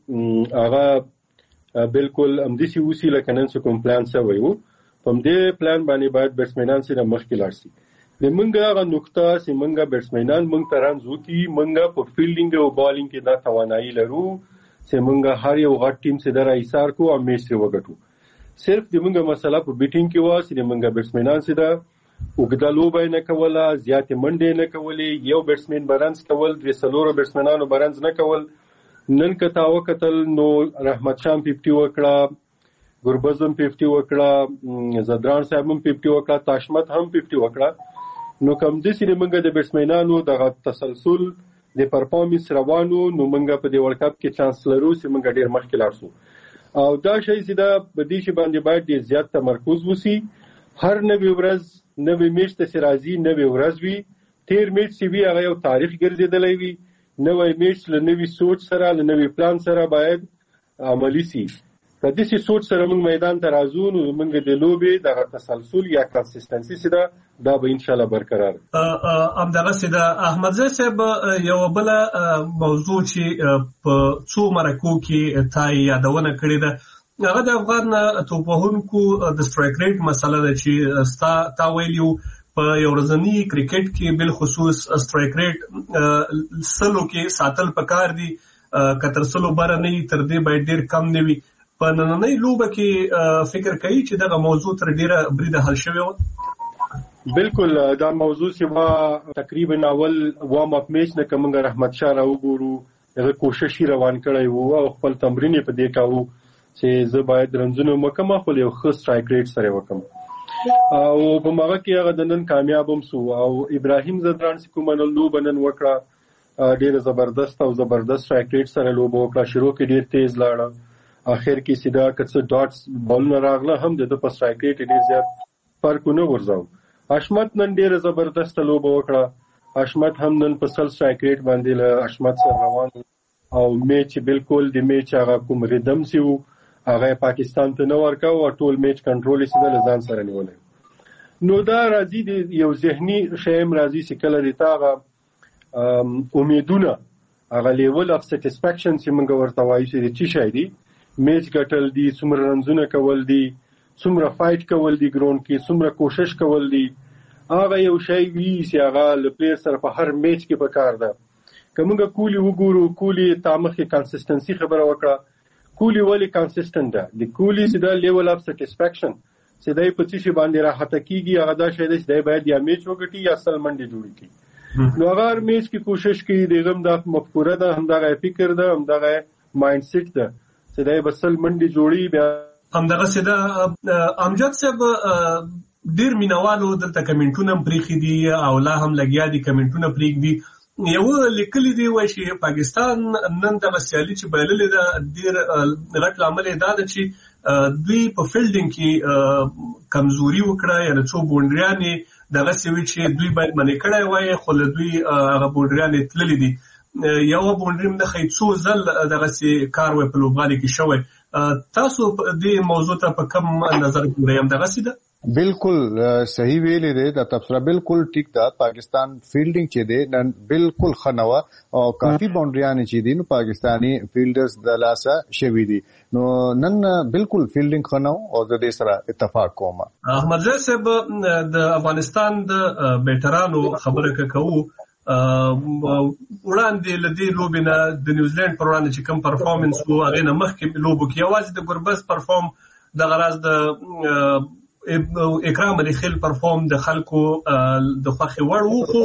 Speaker 27: هغه بالکل امدسي وسی لکنن سو کوم پلان سوي وو په دې پلان باندې باید بیټسمنان سره مخکې لاړ شي د منګه هغه نقطه چې منګه بیټسمنان منګ ترانز وکي منګه په فیلډینګ او بالینګ کې دا توانایي لرو چې منګه هر یو غټ ټیم سره را ایثار کو او میچ وګټو صرف د منګه مسله په بیټینګ کې و چې منګه بیټسمنان سره وګدا لوبه نه کوله زیات منډه نه کولې یو بیټسمن برانس کول د سلورو بیټسمنانو برانس نه کول نن کته وکتل نو رحمت شام پچپن وکړه ګربزم پچپن وکړه زدران صاحب هم پچپن وکړه تاشمت هم پچپن وکړه نو کوم د سری منګه د بیټسمنانو د تسلسل د پرفارمنس روانو نو منګه په د ورلد کپ کې چانس لرو چې منګه ډیر مخکې لاړ شو او دا شی چې دا بدی شي باندې باید ډیر زیات تمرکز وسی هر نوې ورځ نوې میچ ته راځي نوې ورځ وي تیر میچ سی وی هغه یو تاریخ ګرځیدلی وي نوې میچ له نوې سوچ سره له نوې پلان سره باید عملی سي د دې سوچ سره موږ میدان ته راځو نو موږ د لوبې د تسلسل یا کنسستنسي سره دا به ان شاء الله برقرار
Speaker 22: ام دغه سیده احمد زی صاحب یو بل موضوع چې په څو مرکو کې تا یادونه کړې ده هغه د افغان توپوهونکو د سټرایک ریټ مسله ده چې ستا تا ویلیو په یو ورځنی کرکټ کې بل خصوص سټرایک ریټ سلو کې ساتل پکار دي کتر سلو بار نه تر دې باید ډیر کم نه وي په نننۍ لوبه کې فکر کوي چې دغه موضوع تر ډیره بریده حل شوی و
Speaker 27: بالکل دا موضوع چې تقریبا اول وارم اپ میچ نه کوم رحمت شاه راو ګورو هغه کوشش روان کړی وو او خپل تمرین په دې کاوه چې زه باید رنزونه مکمه خو یو ښه سټرایک ریټ سره وکم او په ماغه کې هغه د نن کامیاب هم سو او ابراهیم زدران کوم نن لوب نن وکړه ډیر زبردست او زبردست سټرایک ریټ سره لوب وکړه شروع کې ډیر تیز لاړه اخر کې سیدا کڅ ډاټس بولونه راغله هم د په سټرایک ریټ ډیر زیات فرق نه ورځاو اشمت نن ډیر زبردست لوب وکړه اشمت هم نن په سل سټرایک ریټ باندې له اشمت سره روان او میچ بالکل د میچ هغه کوم ریدم سی وو هغه پاکستان ته نو ورکاو او ټول میچ کنټرول یې سره ځان سره نیولای نو دا راځي د یو ذهني شیم راځي چې کله د تاغه امیدونه هغه لیول اف سټیسفیکشن چې موږ ورته وایو چې چی شي دي میچ ګټل دي څومره رنزونه کول دي څومره فایټ کول دي ګراوند کې څومره کوشش کول دي هغه یو شی وی چې هغه ل پلیر سره په هر میچ کې پکار ده کومه کولی وګورو کولی تامخه کنسستنسي خبره وکړه کولی ولی کنسستنت ده د کولی چې دا لیول اف سټیسفیکشن چې دای په څه باندې راحت کیږي هغه دا شی دی چې باید یا میچ وګټي یا سل منډي جوړي کی نو هغه میچ کې کوشش کوي دغه د مفکوره ده هم دا فکر ده هم دا مایند سیټ ده چې دای بسل منډي جوړي بیا
Speaker 22: هم دغه سیده امجد صاحب ډیر مینوالو دلته کمنټونه پریخي دي او لا هم لګیا دي کمنټونه پریخ دي یو لیکلي دی وای چې پاکستان نن د سیالي چې بایللې ده ډیر غټ عمل دا ده چې دوی په فیلډینګ کې کمزوري وکړه یا څو بونډریانې دغه سوي چې دوی باید منې کړای وای خو له دوی هغه بونډریانې تللې دي یو بونډریم د خیڅو زل دغه سي کار و په لوبغالي کې شوی تاسو دې موضوع ته په کوم نظر ګورئ؟ همدغه سیده
Speaker 2: بالکل صحیح ویلې ده. د تبصره بالکل ټیک ده. پاکستان فیلډینګ چې ده نن بالکل خنوا او کافي باونډریان چې دي نو پاکستانی فیلډرز د لاسه شوي دي نو نن بالکل فیلډینګ خنو او د دې سره اتفاق کوم.
Speaker 22: احمد رضا صاحب د افغانستان د بیټرانو خبره کوو وړاندې لدی لوبینه د نیوزیلند پر وړاندې چې کوم پرفورمنس وو هغه نه مخکې لوبو کې یوازې د ګربز پرفورم د غراز د اکرام علي خیل پرفورم د خلکو د خوخي وړ وو خو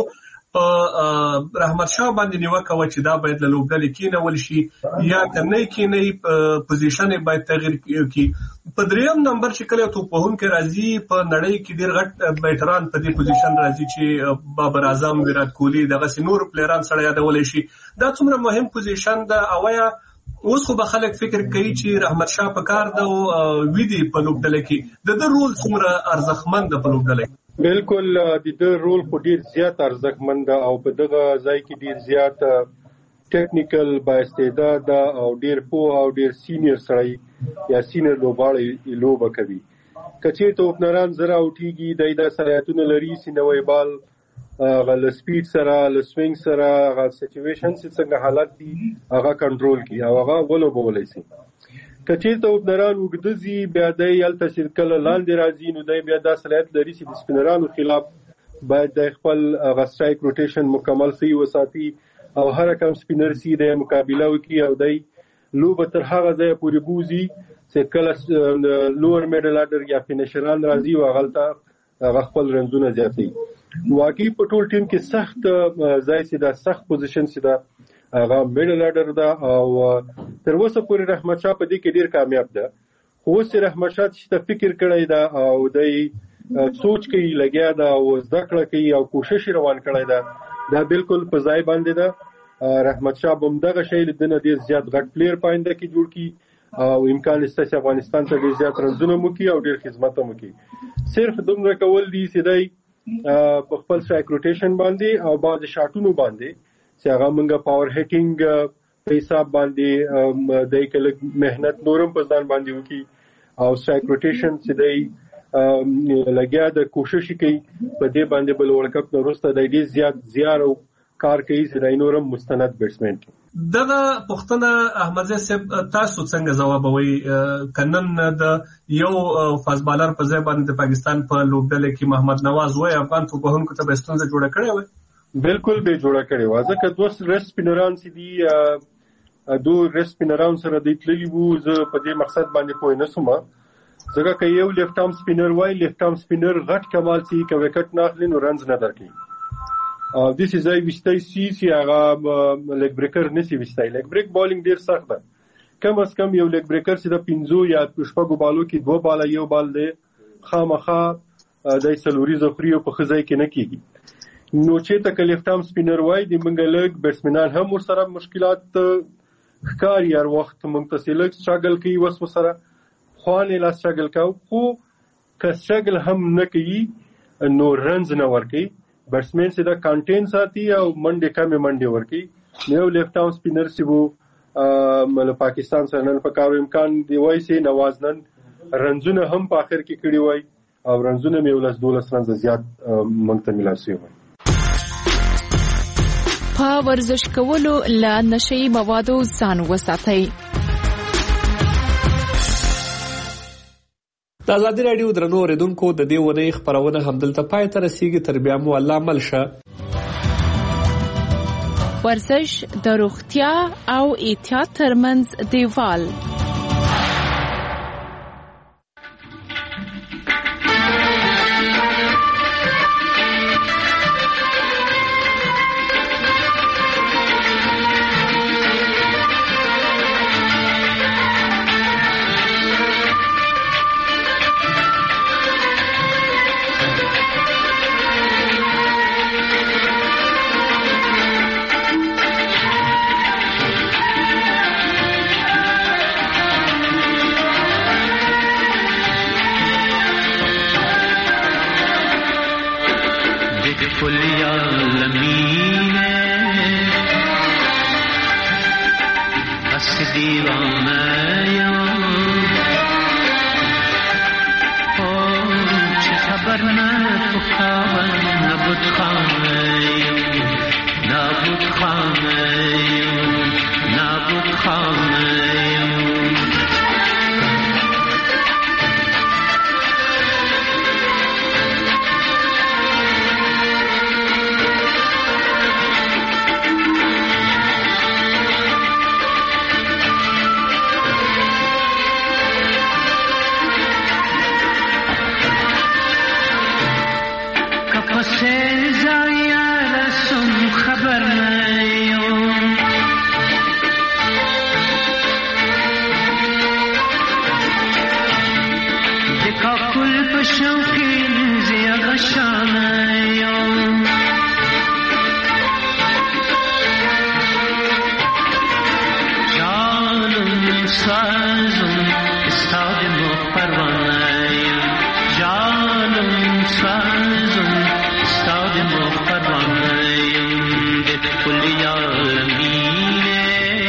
Speaker 22: رحمت شاه باندې نیوکه و چې دا باید له لوبډلې کېنول شي یا کنه کېنه پوزیشن باید تغیر کړي. په دریم نمبر چې کله تو په هون کې راځي په نړۍ کې ډیر غټ بیټران په دې پوزیشن راځي چې بابر اعظم، ویرات کوهلی دغه سينور پلیران سره یادول شي. دا څومره مهم پوزیشن ده اویا اوس خو به خلک فکر کوي چې رحمت شاه په کار ده او ویدي په لوبډلې کې د د رول څومره ارزښتمن ده په لوبډلې.
Speaker 27: بالکل د د رول خو ډیر زیات ارزښتمن ده او په دغه ځای کې ډیر زیات ټیکنیکل با استعداد او ډیر پوه او ډیر سینیئر سړی یا سینیئر لوبغاړي لوبه کوي. کچې ته اوپنران زرا اوټیږي د ایدا سرعتونه لري سینوي بال غل سپیډ سره ل سوینګ سره غل سچويشن څنګه حالت دي هغه کنټرول کی او هغه ولو بولای شي. کچې ته اوپنران وګدزي بیا د یل تشکیل کله لاندې راځي نو د بیا د صلاحیت لري چې د سپینرانو خلاف باید د خپل غسټایک روټیشن مکمل سي وساتي او هر کم سپینر سي د مقابله وکي او د لوب تر هغه ځای پورې بوزي چې کله لوور میډل اډر یا فینیشران راځي او غلطه خپل رنزونه زیاتي. واقعي په ټول ټیم کې سخت ځای سي دا سخت پوزیشن سي دا هغه میډل اډر دا او تر اوسه پورې رحمت شاه په دې کې ډیر کامیاب ده. خو سي رحمت شاه چې فکر کړی دا او د سوچ کوي لګیا دا او زده کړه کوي او کوشش روان کړی دا دا بالکل په ځای باندې ده. رحمت شاه بم دغه شی لدنه ډیر زیات غټ پلیر پاینده کې جوړ کی او امکان شته چې افغانستان ته ډیر زیات رنزونه مو کی او ډیر خدمت مو کی. صرف دومره کول دي سیدای په خپل سټرایک روټیشن باندې او بعض شاټونو باندې چې هغه موږ پاور هټینګ په حساب باندې د کله مهنت نورم په ځان باندې وکي او سټرایک روټیشن چې دی لګیا د کوشش کوي په دې باندې بل ورلد کپ نو وروسته د ډیر زیات زیار او کار کوي چې د نورم مستند بیټسمن کی.
Speaker 22: دغه پښتنه احمد صاحب تاسو څنګه جوابوي کنن د یو فاز بالر په ځای باندې د پاکستان په لوبډلې کې محمد نواز وای افغان توپهونکو ته بستونزه جوړه کړې وای؟
Speaker 27: بالکل به جوړه کړې وای ځکه دوه ریس سپینران سي دي دوه ریس سپینران سره د تللی وو زه په دې مقصد باندې پوه نه سوم ځکه که یو لیفت ارم سپینر وای لیفت ارم سپینر غټ کمال سي که وکټ نه اخلي نو رنز نه درکې. Uh, this is a وستای سی سی هغه لیګ بریکر نسی وستای. لیګ بریک بالینګ ډیر سخت ده. کم از کم یو لیګ بریکر چې د پنځو یا شپږو بالو کې دوه بالا یو بال دی خامخا د سلوري زخري په خزای کې نه کیږي. نو چې ته کلیفت ارم سپینر وای د منګلګ بیټسمنان هم ورسره مشکلات ښکار یار وخت منتصلک سټرګل کوي وس وسره خوانې لا سټرګل کاو خو که سټرګل هم نه کوي نو رنز نه ورکي. بیټسمن سے دا کانټین ساتي او منډه کمه منډه ورکی. نو لیفت ارم سپینر سی وو مل پاکستان سره نن په کارو امکان دی وای سي نواز نن رنزونه هم په اخر کې کړی وای او رنزونه مې ولس دولس رنز زیات منځ ته ملاسي وای.
Speaker 6: په ورزش کولو لا نشي موادو ځان وساتئ.
Speaker 22: د ازادي رادیو درنو اوریدونکو د دې ونې خبرونه همدلته پای ته رسیږي. تر بیا مو الله ملشه.
Speaker 6: ورزش د روغتیا او احتیاط ترمنځ دیوال.
Speaker 4: دیوانه یا خبر نه تو کاون نبود خانه نبود خانه نبود خانه کپسه زایا رسم خبر نیوم دکا کل پشوکین زیا غشانیوم جانم سازم استاد مپروانیم جانم سازم استاد مپروانیم ده کل یارمینه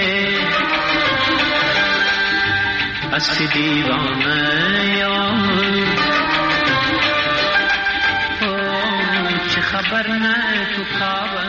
Speaker 4: از دیوانیم چه خبر نه تو خواب